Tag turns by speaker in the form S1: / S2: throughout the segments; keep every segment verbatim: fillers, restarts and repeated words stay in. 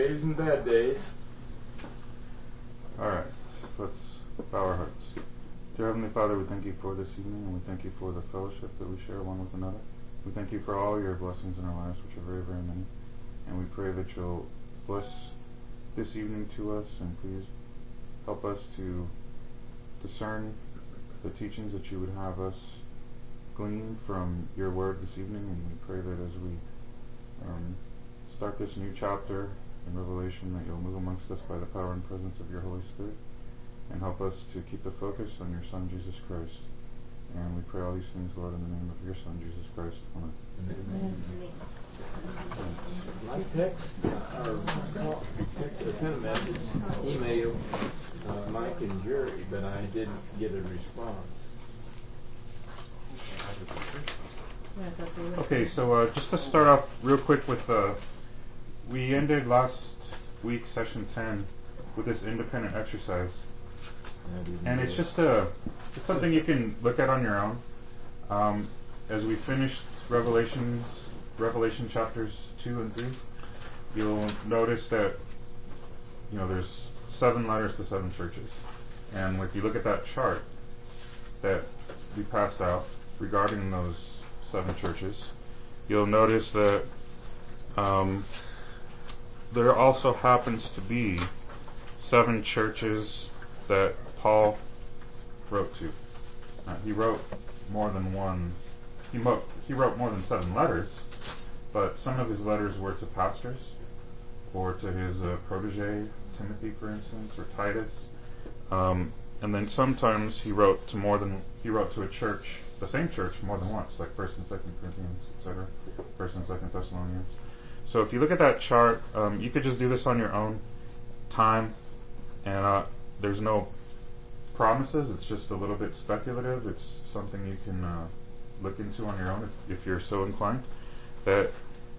S1: days and bad days.
S2: Alright, let's bow our hearts. Dear Heavenly Father, we thank you for this evening, and we thank you for the fellowship that we share one with another. We thank you for all your blessings in our lives, which are very, very many. And we pray that you'll bless this evening to us, and please help us to discern the teachings that you would have us glean from your word this evening. And we pray that as we um, start this new chapter in Revelation, that you'll move amongst us by the power and presence of your Holy Spirit, and help us to keep the focus on your Son, Jesus Christ. And we pray all these things, Lord, in the name of your Son, Jesus Christ. Amen.
S1: Amen. My text, uh, or call, text, I sent a message, email, uh, Mike and Jerry, but I didn't get a response.
S2: Okay, so uh, just to start off real quick with, uh, we ended last week, session ten, with this independent exercise. And it's just a, it's something you can look at on your own. Um, as we finished Revelations, Revelation chapters two and three, you'll notice that, you know, there's seven letters to seven churches. And if you look at that chart that we passed out regarding those seven churches, you'll notice that um, there also happens to be seven churches that Paul wrote to. Uh, he wrote more than one, he, mo- he wrote more than seven letters, but some of his letters were to pastors, or to his uh, protege, Timothy, for instance, or Titus. Um, and then sometimes he wrote to more than, he wrote to a church, the same church, more than once, like First and Second Corinthians, et cetera, First and Second Thessalonians. So if you look at that chart, um, you could just do this on your own time, and uh, there's no promises. It's just a little bit speculative. It's something you can uh, look into on your own if, if you're so inclined. That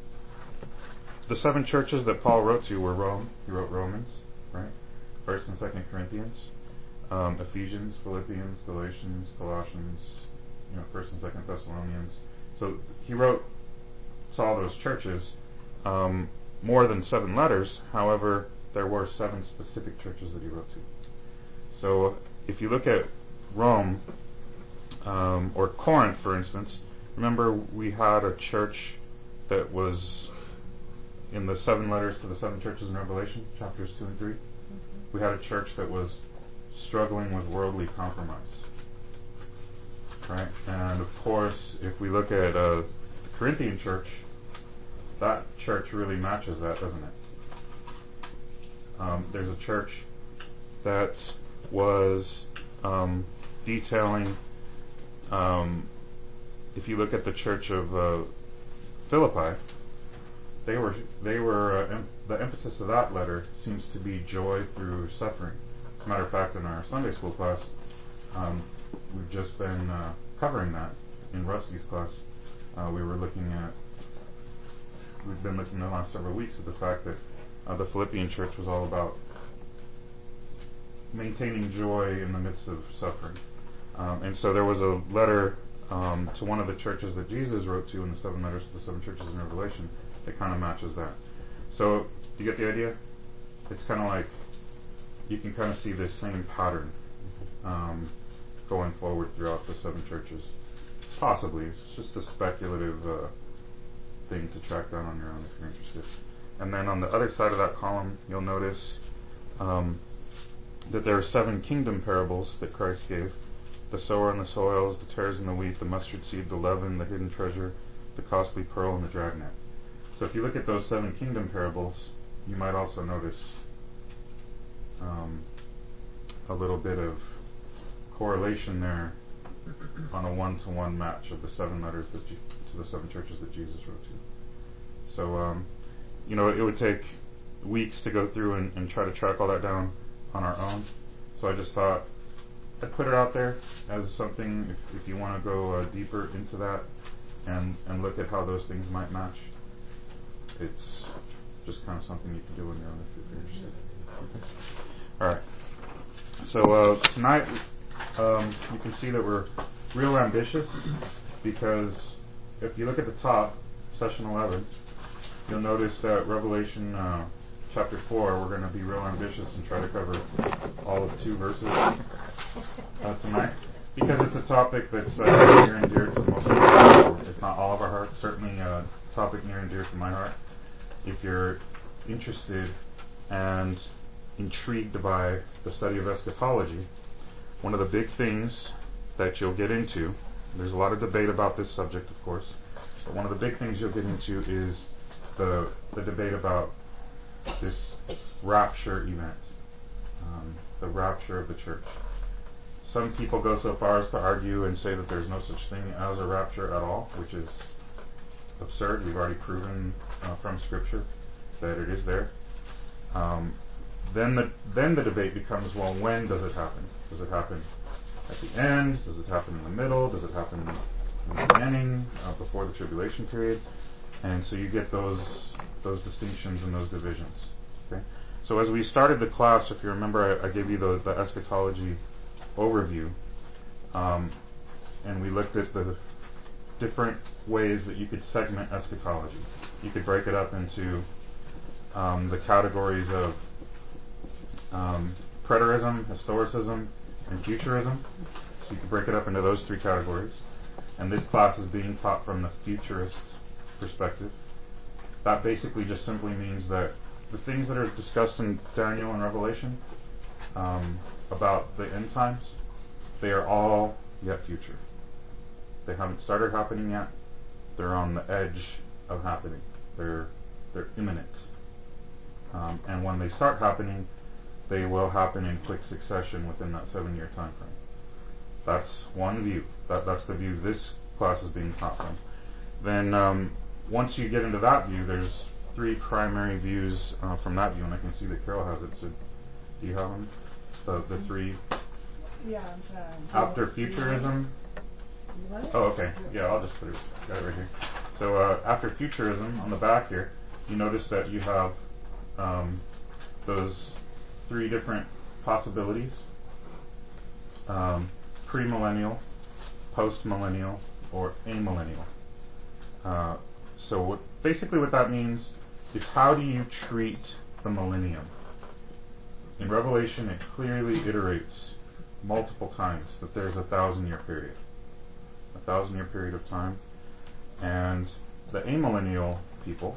S2: the seven churches that Paul wrote to were Rome. He wrote Romans, right? First and Second Corinthians, um, Ephesians, Philippians, Galatians, Colossians, you know, First and Second Thessalonians. So he wrote to all those churches um, more than seven letters. However, there were seven specific churches that he wrote to. So if you look at Rome, um, or Corinth, for instance, remember we had a church that was in the seven letters to the seven churches in Revelation, chapters two and three. Mm-hmm. We had a church that was struggling with worldly compromise. Right? And of course, if we look at uh, the Corinthian church, that church really matches that, doesn't it? Um, there's a church that was um, detailing, um, if you look at the church of uh, Philippi, they were they were uh, em- the emphasis of that letter seems to be joy through suffering. As a matter of fact, in our Sunday school class, um, we've just been uh, covering that in Rusty's class. Uh, we were looking at, we've been looking the last several weeks at the fact that uh, the Philippian church was all about maintaining joy in the midst of suffering. Um, and so there was a letter um, to one of the churches that Jesus wrote to in the seven letters to the seven churches in Revelation that kind of matches that. So, do you get the idea? It's kind of like, you can kind of see this same pattern um, going forward throughout the seven churches. Possibly. It's just a speculative uh, thing to track down on your own if you're interested. And then on the other side of that column, you'll notice um, that there are seven kingdom parables that Christ gave. The sower and the soils, the tares and the wheat, the mustard seed, the leaven, the hidden treasure, the costly pearl, and the dragnet. So if you look at those seven kingdom parables, you might also notice um, a little bit of correlation there on a one-to-one match of the seven letters that G- to the seven churches that Jesus wrote to. So, um, you know, it would take weeks to go through and, and try to track all that down on our own. So I just thought I'd put it out there as something, if, if you want to go uh, deeper into that and, and look at how those things might match. It's just kind of something you can do on your own if you're interested. Okay. Alright. So uh, tonight, um, you can see that we're real ambitious, because if you look at the top, session eleven, you'll notice that Revelation uh, chapter four, we're going to be real ambitious and try to cover all of two verses uh, tonight, because it's a topic that's uh, near and dear to most of our hearts, if not all of our hearts. Certainly a topic near and dear to my heart. If you're interested and intrigued by the study of eschatology, one of the big things that you'll get into, there's a lot of debate about this subject, of course, but one of the big things you'll get into is the the debate about this rapture event, um, the rapture of the church. Some people go so far as to argue and say that there's no such thing as a rapture at all, which is absurd. We've already proven uh, from Scripture that it is there. Um, then the then the debate becomes, well, when does it happen? Does it happen at the end? Does it happen in the middle? Does it happen in the beginning, uh, before the tribulation period? And so you get those those distinctions and those divisions. Okay. So as we started the class, if you remember, I, I gave you the, the eschatology overview, um, and we looked at the different ways that you could segment eschatology. You could break it up into um, the categories of um, preterism, historicism, and futurism. So you could break it up into those three categories. And this class is being taught from the futurist perspective. That basically just simply means that the things that are discussed in Daniel and Revelation um, about the end times, they are all yet future. They haven't started happening yet. They're on the edge of happening. They're they're imminent. Um, and when they start happening, they will happen in quick succession within that seven-year time frame. That's one view. That that's the view this class is being taught from. Then um, once you get into that view, there's three primary views uh, from that view, and I can see that Carol has it. So do you have them? The the three.
S3: Yeah. Uh,
S2: After futurism.
S3: What?
S2: Oh, okay. Yeah, I'll just put it, got it right here. So uh, after futurism, on the back here, you notice that you have um, those three different possibilities: um, premillennial, postmillennial, or amillennial. Uh, so what, basically what that means is, how do you treat the millennium? In Revelation, it clearly iterates multiple times that there's a thousand-year period. A thousand-year period of time. And the amillennial people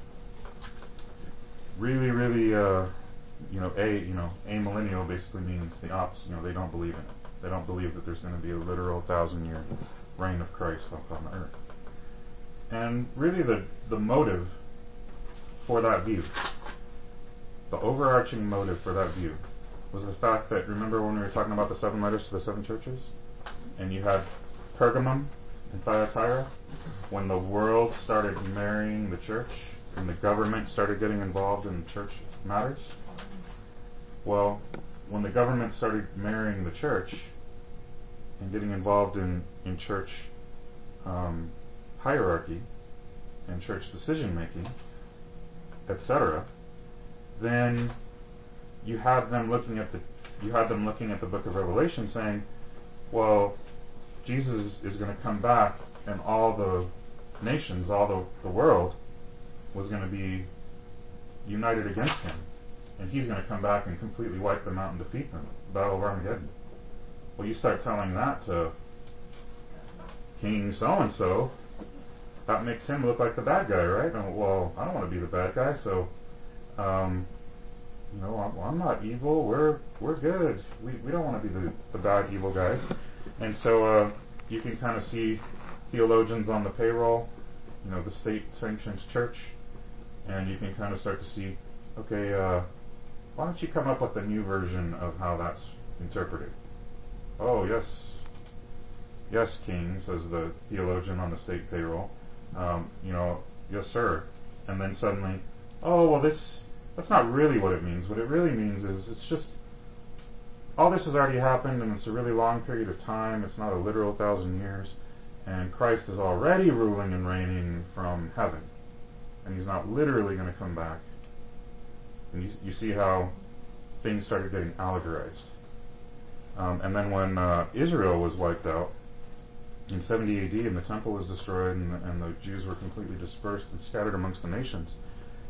S2: really, really, uh, you know, a, you know, amillennial basically means the opposite. You know, they don't believe in it. They don't believe that there's going to be a literal thousand-year reign of Christ upon the earth. And really the, the motive for that view, the overarching motive for that view, was the fact that, remember when we were talking about the seven letters to the seven churches? And you had Pergamum and Thyatira, when the world started marrying the church and the government started getting involved in church matters. Well, when the government started marrying the church and getting involved in, in church um, hierarchy and church decision making, et cetera, then you had them looking at the you had them looking at the book of Revelation, saying, well, Jesus is going to come back, and all the nations, all the, the world, was going to be united against him, and he's going to come back and completely wipe them out and defeat them. Battle of Armageddon. Well, you start telling that to King so-and-so, that makes him look like the bad guy, right? And, well, I don't want to be the bad guy, so, um, you know, I'm, I'm not evil. We're we're good. We we don't want to be the, the bad, evil guys. And so uh, you can kind of see theologians on the payroll, you know, the state sanctions church, and you can kind of start to see, okay, uh, why don't you come up with a new version of how that's interpreted? Oh, yes, yes, King, says the theologian on the state payroll. Um, you know, yes, sir. And then suddenly, oh, well, this, that's not really what it means. What it really means is it's just, all this has already happened, and it's a really long period of time. It's not a literal thousand years. And Christ is already ruling and reigning from heaven. And he's not literally going to come back. And you, you see how things started getting allegorized. Um, and then when uh, Israel was wiped out, in seventy A D, and the temple was destroyed, and the, and the Jews were completely dispersed and scattered amongst the nations,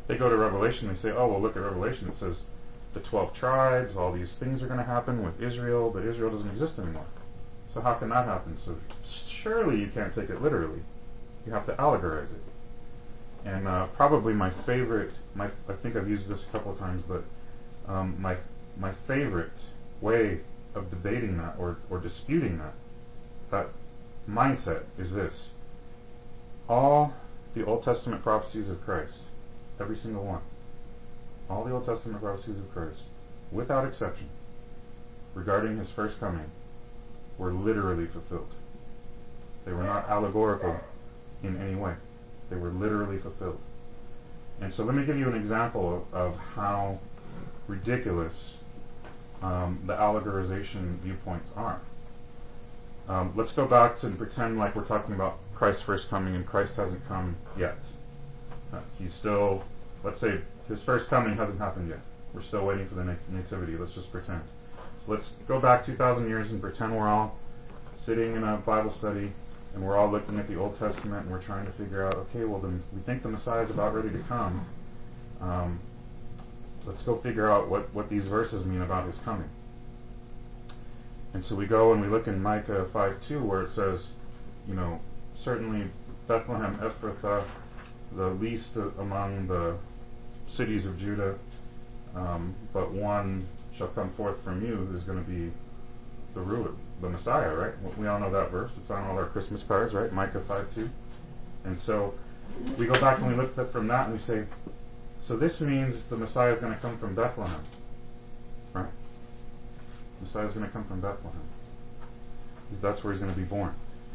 S2: they go to Revelation and they say, oh, well, look at Revelation. It says the twelve tribes, all these things are going to happen with Israel, but Israel doesn't exist anymore. So how can that happen? So surely you can't take it literally. You have to allegorize it. And uh, probably my favorite, my, I think I've used this a couple of times, but um, my my favorite way of debating that or, or disputing that, that mindset is this. All the Old Testament prophecies of Christ, every single one, all the Old Testament prophecies of Christ, without exception, regarding His first coming, were literally fulfilled. They were not allegorical in any way. They were literally fulfilled. And so let me give you an example of, of how ridiculous um, the allegorization viewpoints are. Um, let's go back to pretend like we're talking about Christ's first coming and Christ hasn't come yet. Uh, he's still, let's say His first coming hasn't happened yet. We're still waiting for the nat- nativity. Let's just pretend. So let's go back two thousand years and pretend we're all sitting in a Bible study and we're all looking at the Old Testament and we're trying to figure out, okay, well, then we think the Messiah is about ready to come. Um, let's go figure out what, what these verses mean about His coming. And so we go and we look in Micah five two where it says, you know, certainly Bethlehem Ephrathah, the least among the cities of Judah, um, but one shall come forth from you who's going to be the ruler, the Messiah, right? We all know that verse. It's on all our Christmas cards, right? Micah five two. And so we go back and we look at from that and we say, so this means the Messiah is going to come from Bethlehem, right? The Messiah is going to come from Bethlehem. That's where He's going to be born.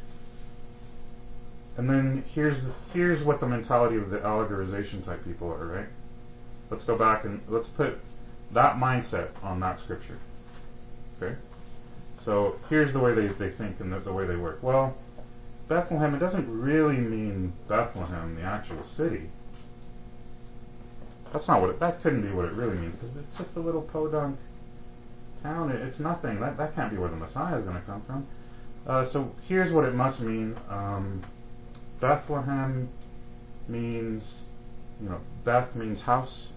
S2: And then here's the, here's what the mentality of the allegorization type people are, right? Let's go back and let's put that mindset on that scripture. Okay? So here's the way they, they think and the, the way they work. Well, Bethlehem, it doesn't really mean Bethlehem, the actual city. That's not what it, that couldn't be what it really means, because it's just a little podunk town. It, it's nothing. That that can't be where the Messiah is going to come from. Uh, so here's what it must mean. Um, Bethlehem means, you know, Beth means house.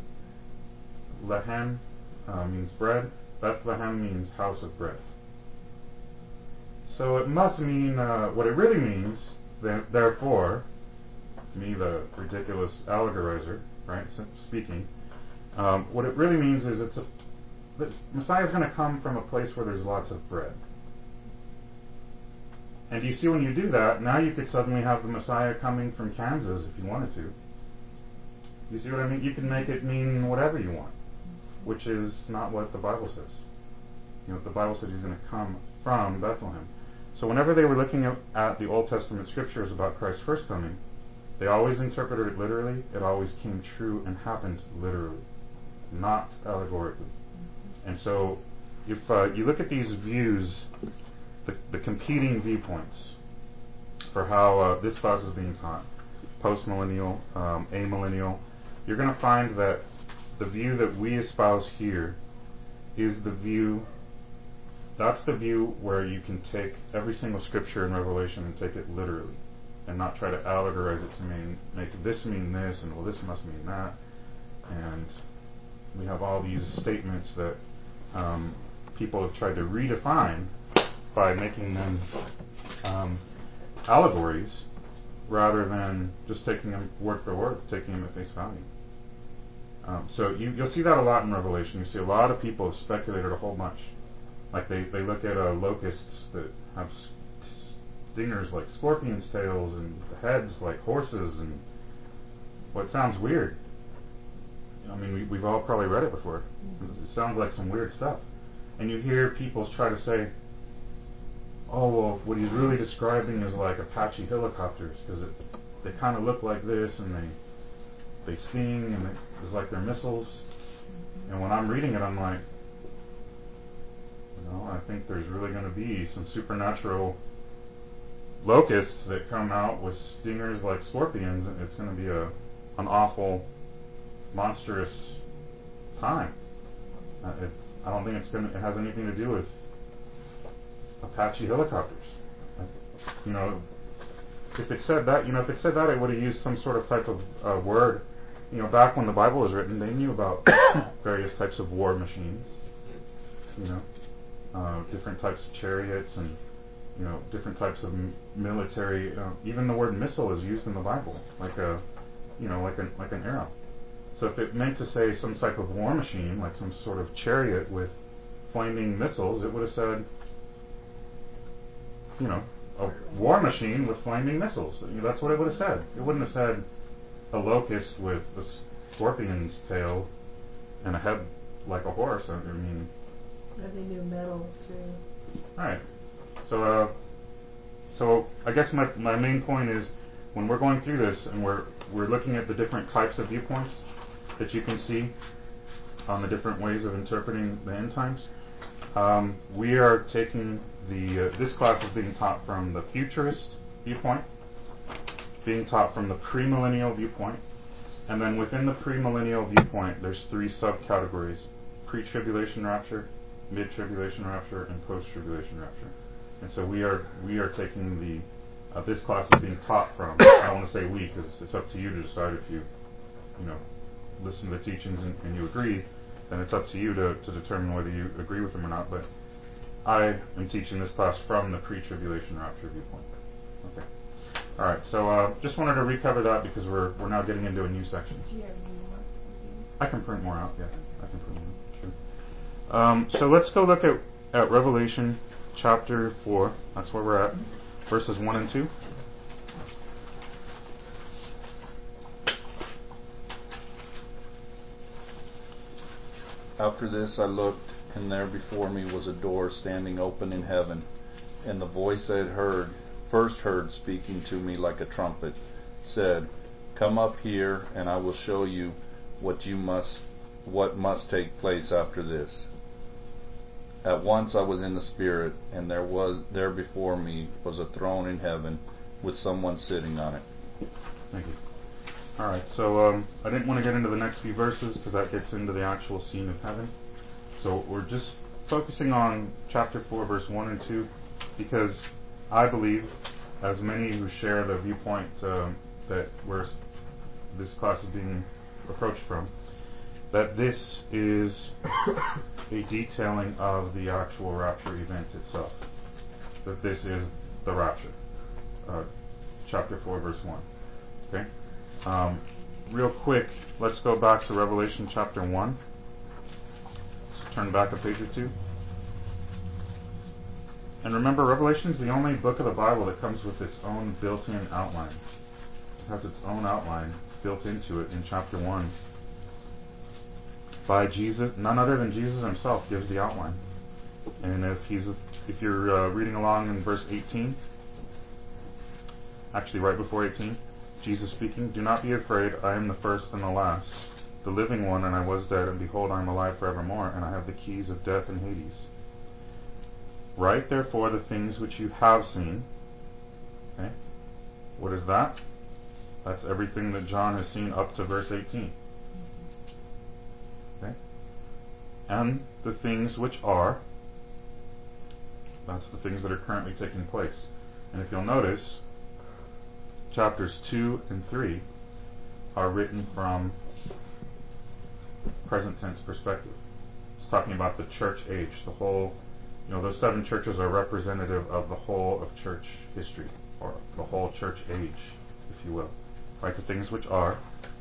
S2: Lehem uh, means bread. Bethlehem means house of bread. So it must mean uh, what it really means. Then, therefore, me, the ridiculous allegorizer, right, speaking, um, what it really means is it's a the Messiah is going to come from a place where there's lots of bread. And you see, when you do that, now you could suddenly have the Messiah coming from Kansas if you wanted to. You see what I mean? You can make it mean whatever you want, which is not what the Bible says. You know, the Bible said He's going to come from Bethlehem. So whenever they were looking at, at the Old Testament scriptures about Christ's first coming, they always interpreted it literally. It always came true and happened literally, not allegorically. And so if uh, you look at these views, the, the competing viewpoints for how uh, this class is being taught, post-millennial, um, amillennial, you're going to find that the view that we espouse here is the view, that's the view where you can take every single scripture in Revelation and take it literally and not try to allegorize it to mean, make this mean this and well this must mean that. And we have all these statements that um, people have tried to redefine by making them um, allegories rather than just taking them word for word, taking them at face value. Um, so you, you'll see that a lot in Revelation. You see a lot of people have speculated a whole bunch. Like they, they look at uh, locusts that have stingers like scorpions' tails and heads like horses and what sounds weird. I mean, we, we've all probably read it before. Mm-hmm. It sounds like some weird stuff. And you hear people try to say, oh, well, what he's really describing is like Apache helicopters because they kind of look like this and they they sting and they, it's like they're missiles. And when I'm reading it, I'm like, you know, I think there's really going to be some supernatural locusts that come out with stingers like scorpions, and it's going to be a an awful, monstrous time. Uh, it, I don't think it's going to, it has anything to do with Apache helicopters. Uh, you know, if it said that, you know, if it said that, it would have used some sort of type of uh, word you know, back when the Bible was written, they knew about various types of war machines, you know, uh, different types of chariots and, you know, different types of m- military. Uh, even the word missile is used in the Bible, like a, you know, like an like an arrow. So if it meant to say some type of war machine, like some sort of chariot with flaming missiles, it would have said, you know, a war machine with flaming missiles. You know, that's what it would have said. It wouldn't have said a locust with a scorpion's tail and a head like a horse. I mean,
S3: I think new metal too.
S2: all right. So, uh, so I guess my my main point is when we're going through this and we're we're looking at the different types of viewpoints that you can see on the different ways of interpreting the end times. Um, we are taking the uh, this class is being taught from the futurist viewpoint, being taught from the premillennial viewpoint, and then within the premillennial viewpoint, there's three subcategories: pre-tribulation rapture, mid-tribulation rapture, and post-tribulation rapture. And so we are we are taking the uh, this class is being taught from. I don't want to say we because it's up to you to decide if you you know listen to the teachings and, and you agree. Then it's up to you to, to determine whether you agree with them or not. But I am teaching this class from the pre-tribulation rapture viewpoint. Okay. All right. So uh, just wanted to recover that because we're we're now getting into a new section.
S3: Do you have any more?
S2: I can print more out. Yeah, I can print more out. Sure. Um, so let's go look at at Revelation chapter four. That's where we're at, verses one and two.
S4: After this I looked, and there before me was a door standing open in heaven, and the voice I had heard, first heard speaking to me like a trumpet, said, "Come up here, and I will show you what you must, what must take place after this." At once I was in the Spirit, and there was there before me was a throne in heaven, with someone sitting on it.
S2: Thank you. All right, so um, I didn't want to get into the next few verses because that gets into the actual scene of heaven. So we're just focusing on chapter four, verse one and two, because I believe, as many who share the viewpoint um, that where this class is being approached from, that this is a detailing of the actual rapture event itself. That this is the rapture. Uh, chapter four, verse one. Okay? Um, real quick, let's go back to Revelation chapter one. Just turn back a page or two. And remember, Revelation is the only book of the Bible that comes with its own built-in outline. It has its own outline built into it in chapter one. By Jesus, none other than Jesus himself gives the outline. And if he's, if you're uh, reading along in verse eighteen, actually right before eighteen, Jesus speaking, "Do not be afraid, I am the first and the last, the living one, and I was dead, and behold, I am alive forevermore, and I have the keys of death and Hades. Write therefore the things which you have seen." Okay? What is that? That's everything that John has seen up to verse eighteen. Okay? And the things which are, that's the things that are currently taking place. And if you'll notice, chapters two and three are written from present tense perspective. It's talking about the church age, the whole, you know, those seven churches are representative of the whole of church history, or the whole church age, if you will. Right, the things which are,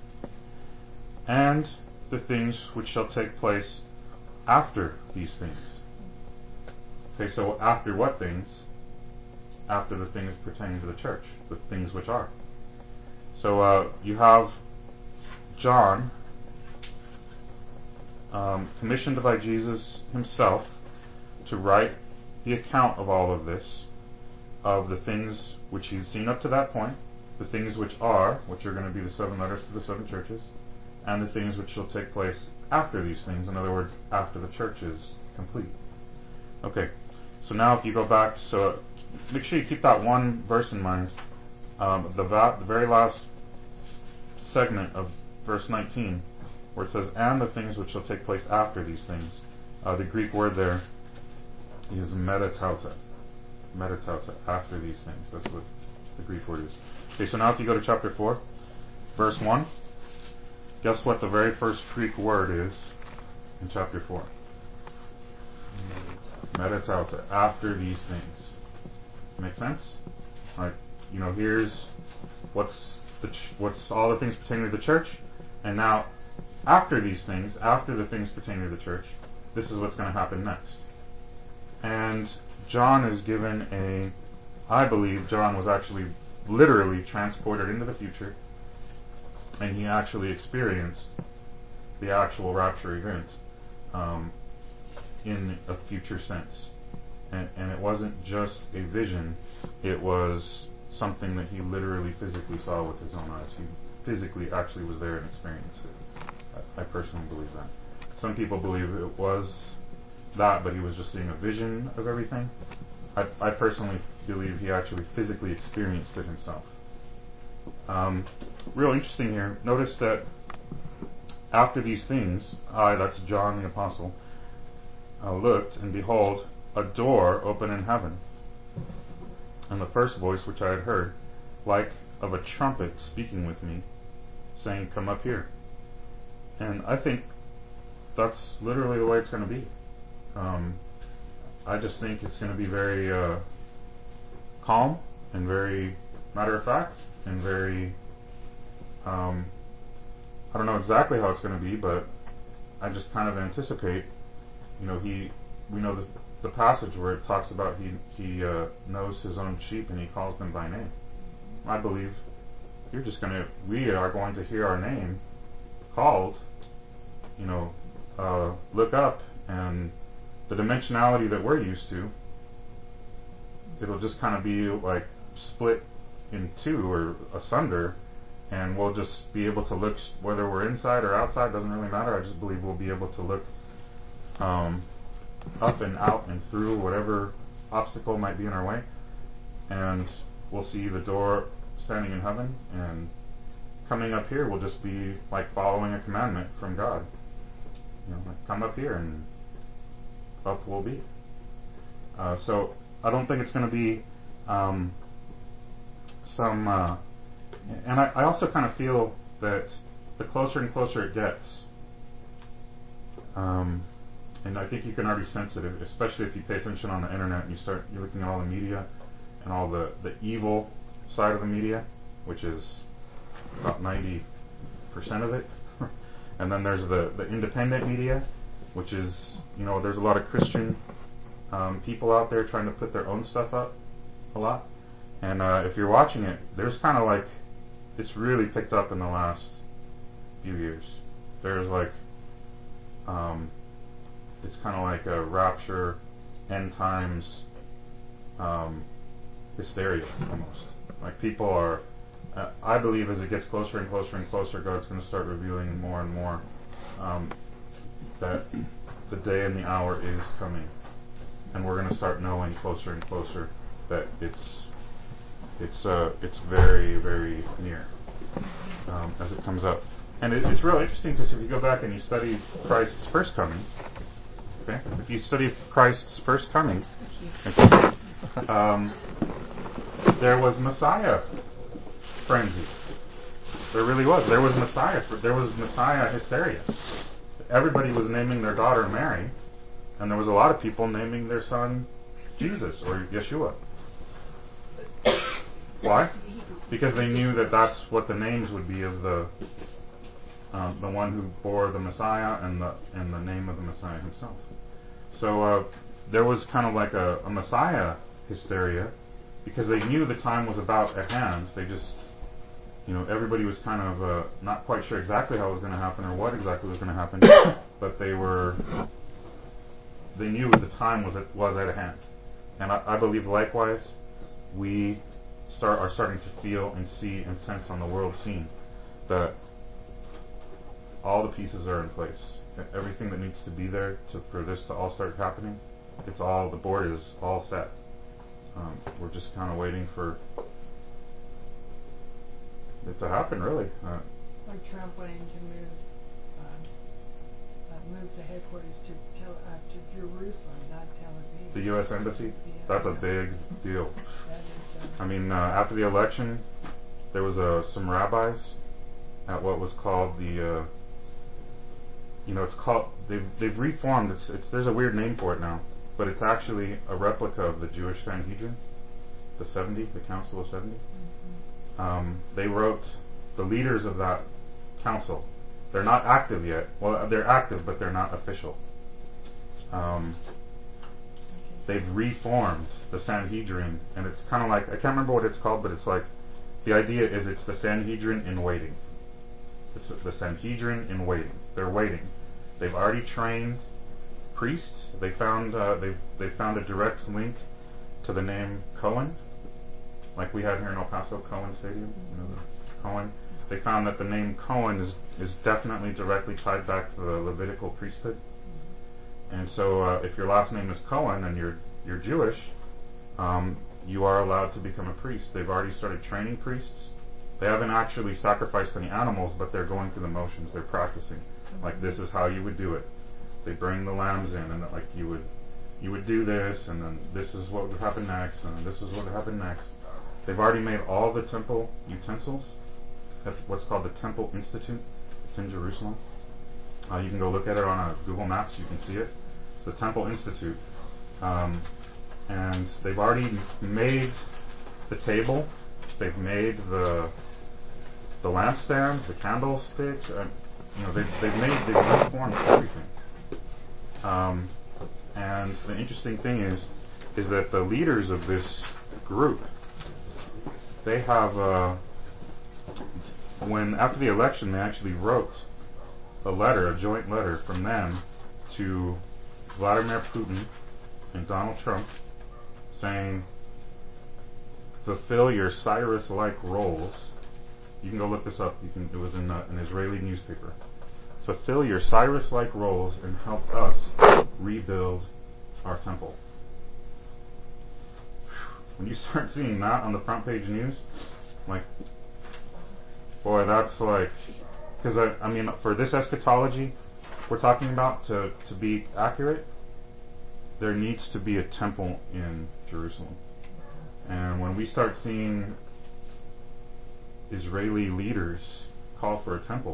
S2: and the things which shall take place after these things. Okay, so after what things? After the things pertaining to the church, the things which are. So uh, you have John, um, commissioned by Jesus himself to write the account of all of this, of the things which he's seen up to that point, the things which are, which are going to be the seven letters to the seven churches, and the things which shall take place after these things, in other words, after the church is complete. Okay, so now if you go back, so make sure you keep that one verse in mind. Um, the, va- the very last segment of verse nineteen, where it says, "and the things which shall take place after these things." Uh, the Greek word there is metatauta. Metatauta, after these things. That's what the Greek word is. Okay, so now if you go to chapter four, verse one. guess what the very first Greek word is in chapter four? Meditate. After these things. Make sense? Like, you know, here's what's the ch- what's all the things pertaining to the church, and now after these things, after the things pertaining to the church, this is what's going to happen next. And John is given a, I believe John was actually literally transported into the future, and he actually experienced the actual rapture event um, in a future sense. And, and it wasn't just a vision, it was something that he literally physically saw with his own eyes. He physically actually was there and experienced it. I, I personally believe that. Some people believe it was that, but he was just seeing a vision of everything. I, I personally believe he actually physically experienced it himself. Um, real interesting here. Notice that after these things, I, that's John the Apostle, uh, looked, and behold, a door open in heaven. And the first voice which I had heard, like of a trumpet speaking with me, saying, "Come up here." And I think that's literally the way it's going to be. Um, I just think it's going to be very uh, calm and very matter of fact and very, um, I don't know exactly how it's going to be, but I just kind of anticipate, you know, he, we know the, the passage where it talks about he, he uh, knows his own sheep and he calls them by name. I believe you're just going to, we are going to hear our name called, you know, uh, look up, and the dimensionality that we're used to, it'll just kind of be like split in two or asunder, and we'll just be able to look, whether we're inside or outside, doesn't really matter. I just believe we'll be able to look um, up and out and through whatever obstacle might be in our way, and we'll see the door standing in heaven, and coming up here will just be like following a commandment from God. You know, like, come up here, and up we'll be. Uh, so I don't think it's going to be um, some, uh, and I, I also kind of feel that the closer and closer it gets, um, and I think you can already sense it, especially if you pay attention on the internet and you start you're looking at all the media and all the, the evil side of the media, which is about ninety percent of it. And then there's the, the independent media, which is, you know, there's a lot of Christian um, people out there trying to put their own stuff up a lot. And uh, if you're watching it, there's kind of like, it's really picked up in the last few years. There's like, um, it's kind of like a rapture, end times um, hysteria almost. Like people are, uh, I believe as it gets closer and closer and closer, God's going to start revealing more and more um, that the day and the hour is coming. And we're going to start knowing closer and closer that it's it's uh, it's very, very near um, as it comes up. And it, it's real interesting because if you go back and you study Christ's first coming, okay, if you study Christ's first coming, okay, um, there was Messiah frenzy. There really was. There was Messiah. There was Messiah hysteria. Everybody was naming their daughter Mary, and there was a lot of people naming their son Jesus or Yeshua. Why? Because they knew that that's what the names would be of the um, the one who bore the Messiah and the and the name of the Messiah himself. So uh, there was kind of like a, a Messiah hysteria because they knew the time was about at hand. They just, you know, everybody was kind of uh, not quite sure exactly how it was going to happen or what exactly was going to happen, but they were they knew the time was at, was at hand. And I, I believe likewise we start are starting to feel and see and sense on the world scene that all the pieces are in place. Everything that needs to be there to, for this to all start happening, it's all, the board is all set. Um, we're just kind of waiting for it to happen, really. Uh,
S3: Like Trump wanting to move, uh, uh, move the headquarters to tel- uh, to Jerusalem, not Tel Aviv.
S2: the U S Embassy,
S3: Yeah,
S2: that's a
S3: yeah.
S2: big deal.
S3: That is, uh,
S2: I mean, uh, after the election, there was uh, some rabbis at what was called the, uh, you know, it's called, they've, they've reformed, it's, it's, there's a weird name for it now, but it's actually a replica of the Jewish Sanhedrin, the seventy, the Council of seventy. Mm-hmm. Um, they wrote, the leaders of that council, they're not active yet, well, they're active, but they're not official. Um, they've reformed the Sanhedrin, and it's kind of like, I can't remember what it's called, but it's like, the idea is it's the Sanhedrin in waiting. It's the Sanhedrin in waiting. They're waiting. They've already trained priests. They found uh, they they found a direct link to the name Cohen, like we had here in El Paso, Cohen Stadium. You know, the Cohen. They found that the name Cohen is is definitely directly tied back to the Levitical priesthood. And so, uh, if your last name is Cohen and you're you're Jewish, um, you are allowed to become a priest. They've already started training priests. They haven't actually sacrificed any animals, but they're going through the motions. They're practicing. Mm-hmm. Like, this is how you would do it. They bring the lambs in, and like you would, you would do this, and then this is what would happen next, and this is what would happen next. They've already made all the temple utensils. That's what's called the Temple Institute. It's in Jerusalem. Uh, you can go look at it on a Google Maps. You can see it. It's the Temple Institute. Um, and they've already made the table. They've made the the lampstands, the candlesticks. Uh, you know, they've, they've made, they've reformed everything. Um, and the interesting thing is, is that the leaders of this group, they have, uh, when after the election, they actually wrote a letter, a joint letter from them to Vladimir Putin and Donald Trump, saying, fulfill your Cyrus-like roles. You can go look this up. You can. It was in uh, an Israeli newspaper. Fulfill your Cyrus-like roles and help us rebuild our temple. When you start seeing that on the front page news, like, boy, that's like, because I, I mean, for this eschatology we're talking about to to be accurate, there needs to be a temple in Jerusalem. And when we start seeing Israeli leaders call for a temple,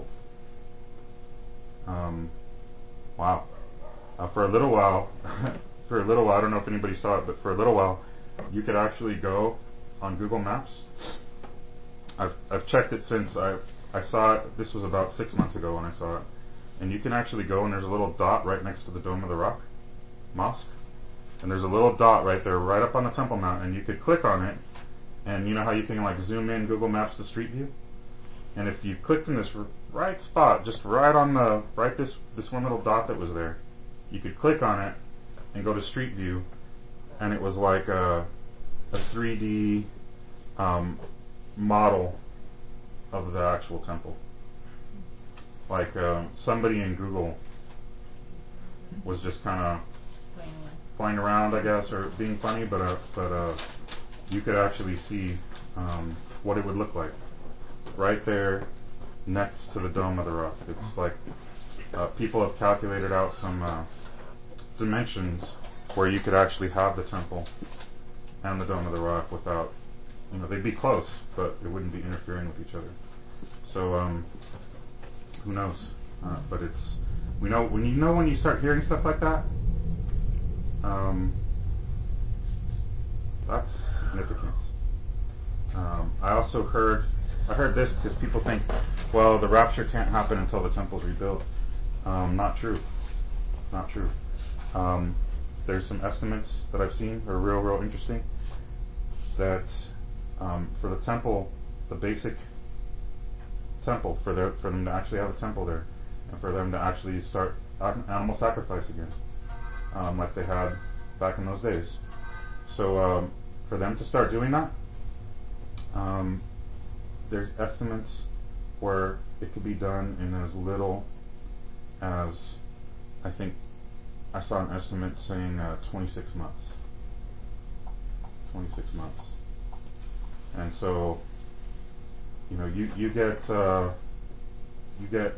S2: um, wow. Uh, for a little while, for a little while, I don't know if anybody saw it, but for a little while, you could actually go on Google Maps. I've I've checked it since I I saw it. This was about six months ago when I saw it, and you can actually go and there's a little dot right next to the Dome of the Rock Mosque. And there's a little dot right there, right up on the Temple Mount, and you could click on it, and you know how you can like zoom in Google Maps to Street View? And if you clicked in this r- right spot, just right on the, right this, this one little dot that was there, you could click on it and go to Street View, and it was like a, a three D um, model of the actual temple. Like uh, somebody in Google was just kind of playing around, I guess, or being funny, but uh, but uh, you could actually see um, what it would look like right there next to the Dome of the Rock. It's like uh, people have calculated out some uh, dimensions where you could actually have the temple and the Dome of the Rock without, you know, they'd be close, but it wouldn't be interfering with each other. So um, who knows? Uh, but it's we know when you know when you start hearing stuff like that. Um, that's significant. Um, I also heard, I heard this because people think, well, the rapture can't happen until the temple's rebuilt. Um, not true. Not true. Um, there's some estimates that I've seen that are real, real interesting. That um, for the temple, the basic temple, for their, for them to actually have a temple there, and for them to actually start animal sacrifice again. Um, like they had back in those days. So um, for them to start doing that, um, there's estimates where it could be done in as little as, I think, I saw an estimate saying uh, twenty-six months. twenty-six months. And so, you know, you you get uh, you get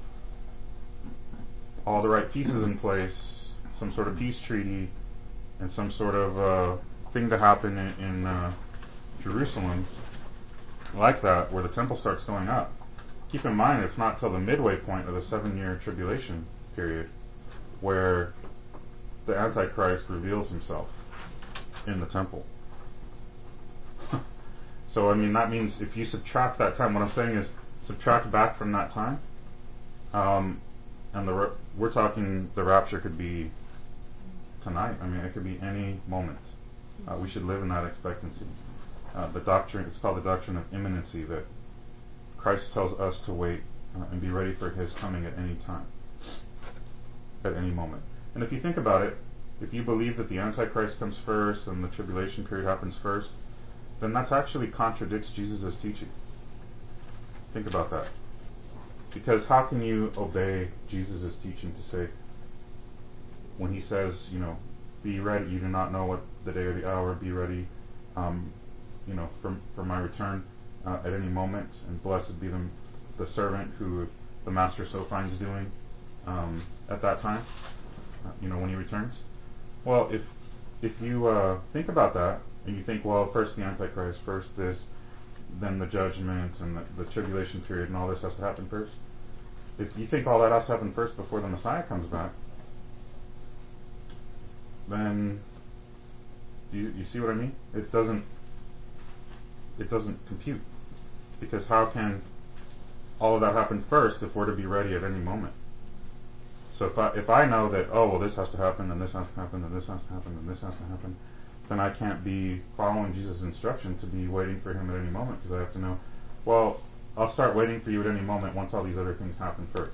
S2: all the right pieces in place, some sort of peace treaty, and some sort of uh, thing to happen in, in uh, Jerusalem like that, where the temple starts going up. keep in mind, it's not till the midway point of the seven-year tribulation period where the Antichrist reveals himself in the temple. So, I mean, that means if you subtract that time, what I'm saying is subtract back from that time, um, and the we're talking the rapture could be tonight. I mean, it could be any moment. Uh, we should live in that expectancy. Uh, the doctrine, it's called the doctrine of imminency, that Christ tells us to wait uh, and be ready for His coming at any time, at any moment. And if you think about it, if you believe that the Antichrist comes first and the tribulation period happens first, then that actually contradicts Jesus' teaching. Think about that. Because how can you obey Jesus' teaching to say, when He says, you know, be ready, you do not know what the day or the hour, be ready, um, you know, for, for my return uh, at any moment, and blessed be the, the servant who the master so finds doing um, at that time, uh, you know, when He returns. Well, if if you uh, think about that, and you think, well, first the Antichrist, first this, then the judgment and the, the tribulation period and all this has to happen first. If you think all that has to happen first before the Messiah comes back, then you, you see what I mean? It doesn't it doesn't compute. Because how can all of that happen first if we're to be ready at any moment? So if I if I know that, oh, well, this has to happen, and this has to happen, and this has to happen, and this has to happen, then I can't be following Jesus' instruction to be waiting for Him at any moment, because I have to know, well, I'll start waiting for you at any moment once all these other things happen first.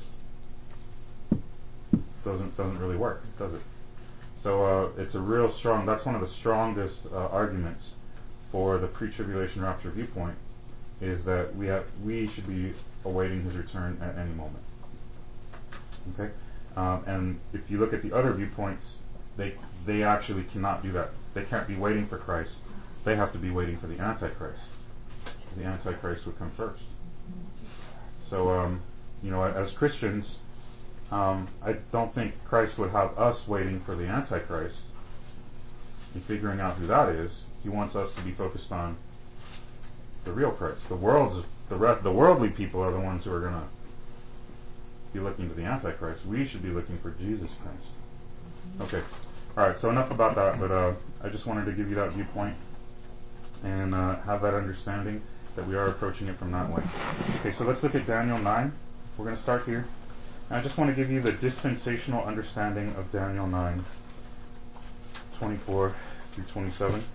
S2: Doesn't doesn't really work, does it? So uh, it's a real strong, that's one of the strongest uh, arguments for the pre-tribulation rapture viewpoint, is that we have we should be awaiting His return at any moment. Okay? Um, and if you look at the other viewpoints, they they actually cannot do that. They can't be waiting for Christ. They have to be waiting for the Antichrist. The Antichrist would come first. So, um, you know, as Christians, um, I don't think Christ would have us waiting for the Antichrist and figuring out who that is. He wants us to be focused on the real Christ. The world's the re- the worldly people are the ones who are going to be looking to the Antichrist. We should be looking for Jesus Christ. Okay. All right. So enough about that. But uh, I just wanted to give you that viewpoint and uh, have that understanding that we are approaching it from that way. Okay. So let's look at Daniel nine. We're going to start here. And I just want to give you the dispensational understanding of Daniel nine, twenty-four through twenty-seven.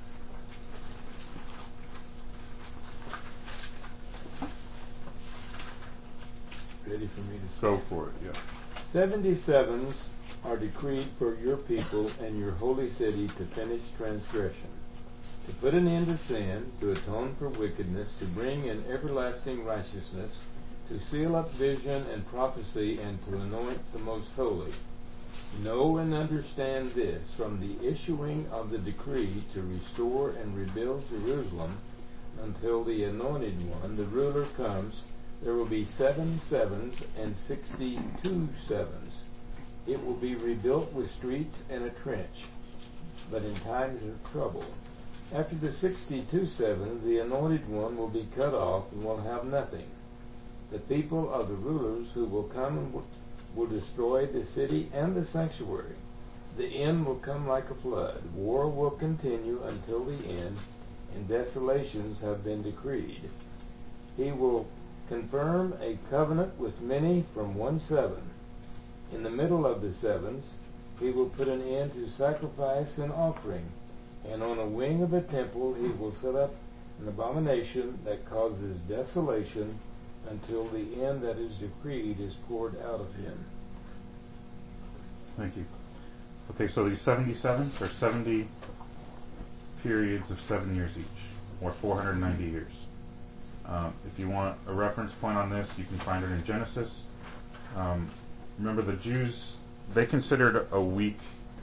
S1: Ready for me to
S2: Go for it, yeah.
S1: Seventy-sevens are decreed for your people and your holy city to finish transgression, to put an end to sin, to atone for wickedness, to bring in everlasting righteousness, to seal up vision and prophecy, and to anoint the most holy. Know and understand this: from the issuing of the decree to restore and rebuild Jerusalem until the anointed one, the ruler, comes, there will be seven sevens and sixty-two sevens. It will be rebuilt with streets and a trench, but in times of trouble. After the sixty-two sevens, the anointed one will be cut off and will have nothing. The people of the rulers who will come and will destroy the city and the sanctuary. The end will come like a flood. War will continue until the end, and desolations have been decreed. He will confirm a covenant with many from one seven. In the middle of the sevens, he will put an end to sacrifice and offering, and on a wing of the temple he will set up an abomination that causes desolation until the end that is decreed is poured out of him.
S2: Thank you. Okay, so these seventy-sevens are seventy periods of seven years each, or four hundred ninety years. Um, if you want a reference point on this, you can find it in Genesis. Um, remember, the Jews, they considered a week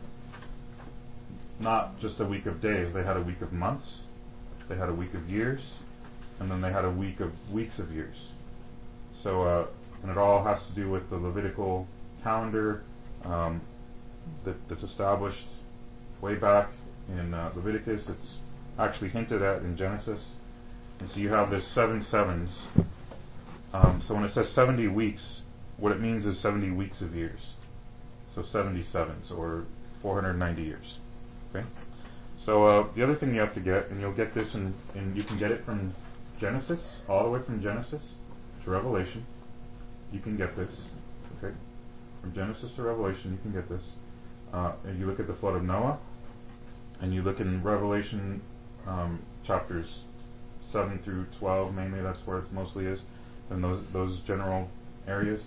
S2: not just a week of days. They had a week of months, they had a week of years, and then they had a week of weeks of years. So, uh, and it all has to do with the Levitical calendar um, that, that's established way back in uh, Leviticus. It's actually hinted at in Genesis. And so you have this seven sevens Um, so when it says seventy weeks, what it means is seventy weeks of years. So seventy-sevens, or four hundred ninety years. Okay. So uh, the other thing you have to get, and you'll get this, in, in you can get it from Genesis, all the way from Genesis to Revelation. You can get this. Okay. From Genesis to Revelation, you can get this. Uh, and you look at the flood of Noah, and you look in Revelation um, chapters seven through twelve, mainly that's where it mostly is, in those those general areas.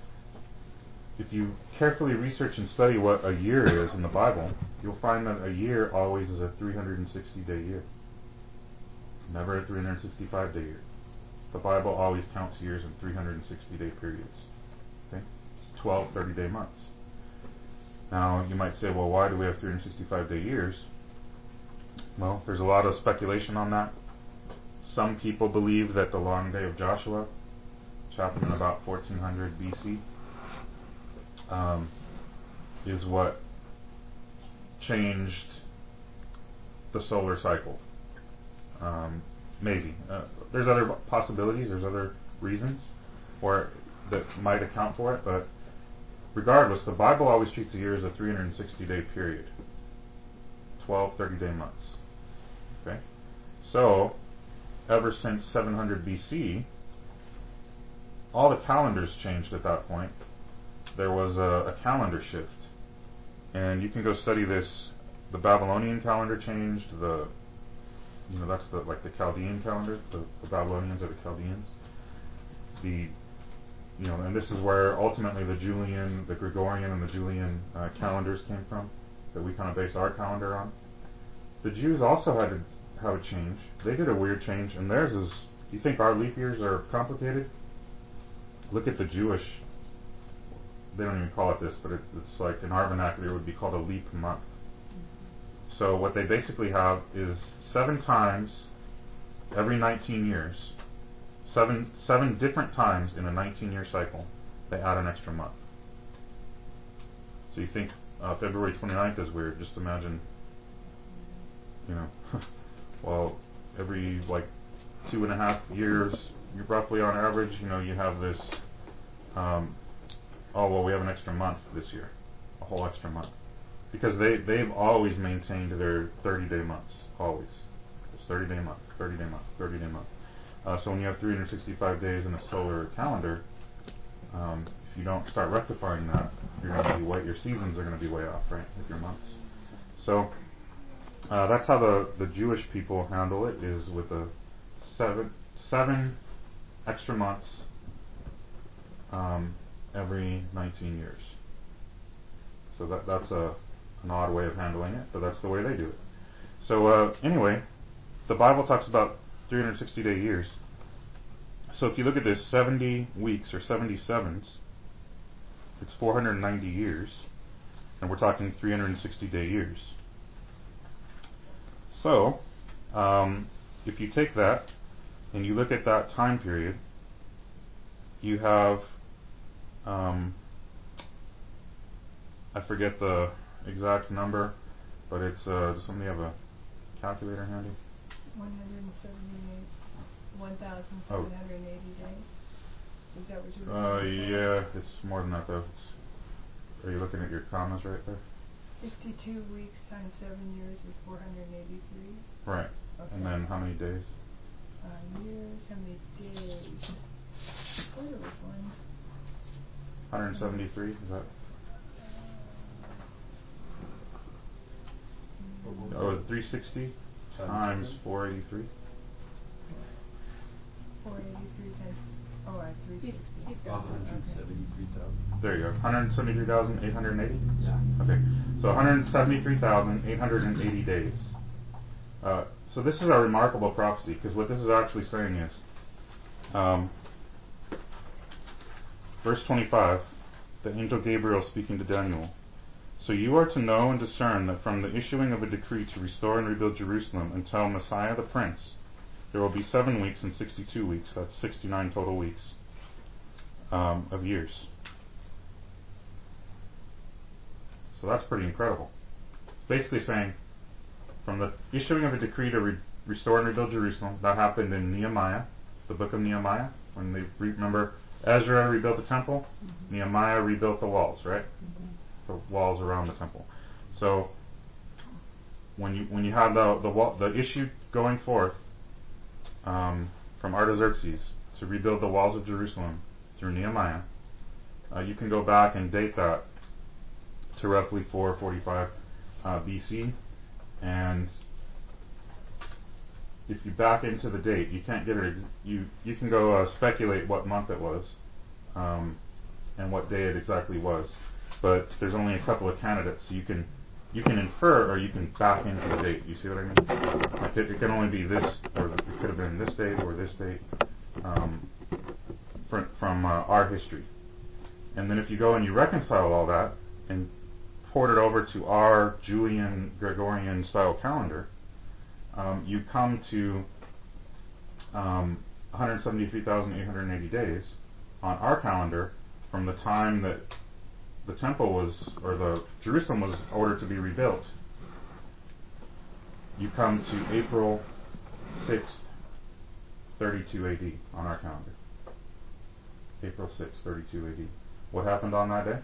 S2: If you carefully research and study what a year is in the Bible, you'll find that a year always is a three hundred sixty day year. Never a three hundred sixty-five day year. The Bible always counts years in three hundred sixty day periods. Okay? It's twelve thirty day months. Now, you might say, well, why do we have three hundred sixty-five day years? Well, there's a lot of speculation on that. Some people believe that the long day of Joshua, which happened in about fourteen hundred B C, um, is what changed the solar cycle. Um, maybe. Uh, there's other possibilities, there's other reasons or that might account for it, but regardless, the Bible always treats a year as a three hundred sixty day period. twelve thirty day months. Okay? So, ever since seven hundred B C, all the calendars changed at that point. There was a, a calendar shift. And you can go study this. The Babylonian calendar changed, the you know, that's the like the Chaldean calendar. The, the Babylonians are the Chaldeans. The you know, and this is where ultimately the Julian, the Gregorian and the Julian uh, calendars came from, that we kind of base our calendar on. The Jews also had to have a change. They did a weird change, and theirs is, you think our leap years are complicated? Look at the Jewish, they don't even call it this, but it, it's like in our vernacular it would be called a leap month. So what they basically have is seven times every nineteen years, seven seven different times in a nineteen year cycle, they add an extra month. So you think uh, February twenty-ninth is weird, just imagine, you know, well, every like two and a half years, you're roughly on average, you know, you have this, um, oh, well, we have an extra month this year, a whole extra month. Because they, they've always maintained their thirty day months, always. It's thirty day month, thirty day month, thirty day month. Uh, so when you have three hundred sixty-five days in a solar calendar, um, if you don't start rectifying that, you're going to be way, your seasons are going to be way off, right, with your months. So uh, that's how the, the Jewish people handle it, is with a seven seven extra months um, every nineteen years. So that that's a an odd way of handling it, but that's the way they do it. So uh, anyway, the Bible talks about three hundred sixty day years. So if you look at this, seventy weeks or seventy-sevens, it's four hundred ninety years, and we're talking three hundred sixty day years. So um, if you take that and you look at that time period, you have um, I forget the exact number, but it's, uh, does somebody have a calculator handy?
S3: one hundred seventy-eight, one thousand seven hundred eighty oh. days. Is that what you were
S2: Uh,
S3: saying?
S2: yeah, it's more than that though. It's, are you looking at your commas right there?
S3: sixty-two weeks times seven years is four hundred eighty-three.
S2: Right.
S3: Okay.
S2: And then how many days?
S3: Uh, years, how many days? Oh, there was one.
S2: one hundred seventy-three, is that? Oh, three hundred sixty times four hundred eighty-three.
S3: four hundred eighty-three times, oh, I have three hundred sixty.
S5: He's got one hundred seventy-three thousand.
S2: There you go. one hundred seventy-three thousand eight hundred eighty?
S5: Yeah.
S2: Okay. So one hundred seventy-three thousand eight hundred eighty days. Uh, so this is a remarkable prophecy, because what this is actually saying is, um, verse twenty-five, the angel Gabriel speaking to Daniel. So you are to know and discern that from the issuing of a decree to restore and rebuild Jerusalem until Messiah the Prince, there will be seven weeks and sixty-two weeks. That's sixty-nine total weeks um, of years. So that's pretty incredible. It's basically saying, from the issuing of a decree to re- restore and rebuild Jerusalem, that happened in Nehemiah, the book of Nehemiah. When they re- remember, Ezra rebuilt the temple,
S3: Mm-hmm.
S2: Nehemiah rebuilt the walls, right?
S3: Mm-hmm.
S2: The walls around the temple. So when you when you have the the wall, the issue going forth um, from Artaxerxes to rebuild the walls of Jerusalem through Nehemiah, uh, you can go back and date that to roughly four forty-five uh, B C, and if you back into the date, you can't get it. You you can go uh, speculate what month it was, um, and what day it exactly was, but there's only a couple of candidates, so you can you can infer or you can back into the date. You see what I mean? Like it, it can only be this, or it could have been this date or this date um, from, from uh, our history. And then if you go and you reconcile all that and port it over to our Julian Gregorian style calendar, um, you come to um, one hundred seventy-three thousand eight hundred eighty days on our calendar from the time that the temple was, or the Jerusalem was ordered to be rebuilt. You come to April sixth, thirty-two A D on our calendar. April sixth, thirty-two A D. What happened on that day?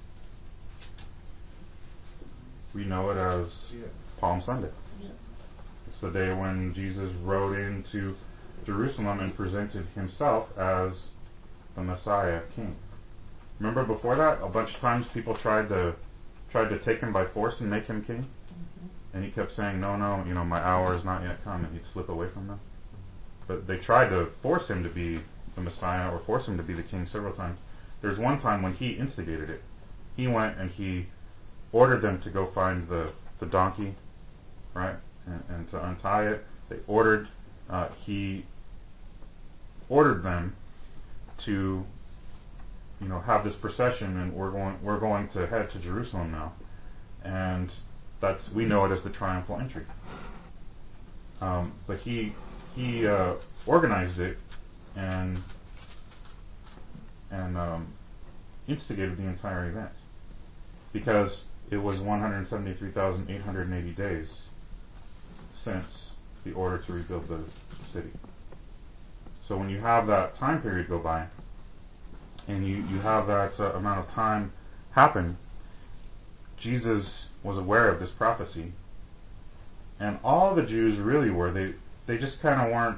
S2: We know it as Palm Sunday. It's the day when Jesus rode into Jerusalem and presented himself as the Messiah King. Remember before that, a bunch of times people tried to tried to take him by force and make him king,
S3: Mm-hmm.
S2: and he kept saying, "No, no, you know, my hour is not yet come," and he'd slip away from them. But they tried to force him to be the Messiah or force him to be the king several times. There's one time when he instigated it. He went and he ordered them to go find the, the donkey, right, and, and to untie it. They ordered, uh, he ordered them to, you know, have this procession, and we're going we're going to head to Jerusalem now, and that's we know it as the triumphal entry. Um, but he he uh, organized it and and um, instigated the entire event because it was one hundred seventy-three thousand eight hundred eighty days since the order to rebuild the city. So when you have that time period go by, and you, you have that uh, amount of time happen, Jesus was aware of this prophecy, and all the Jews really were. They they just kind of weren't,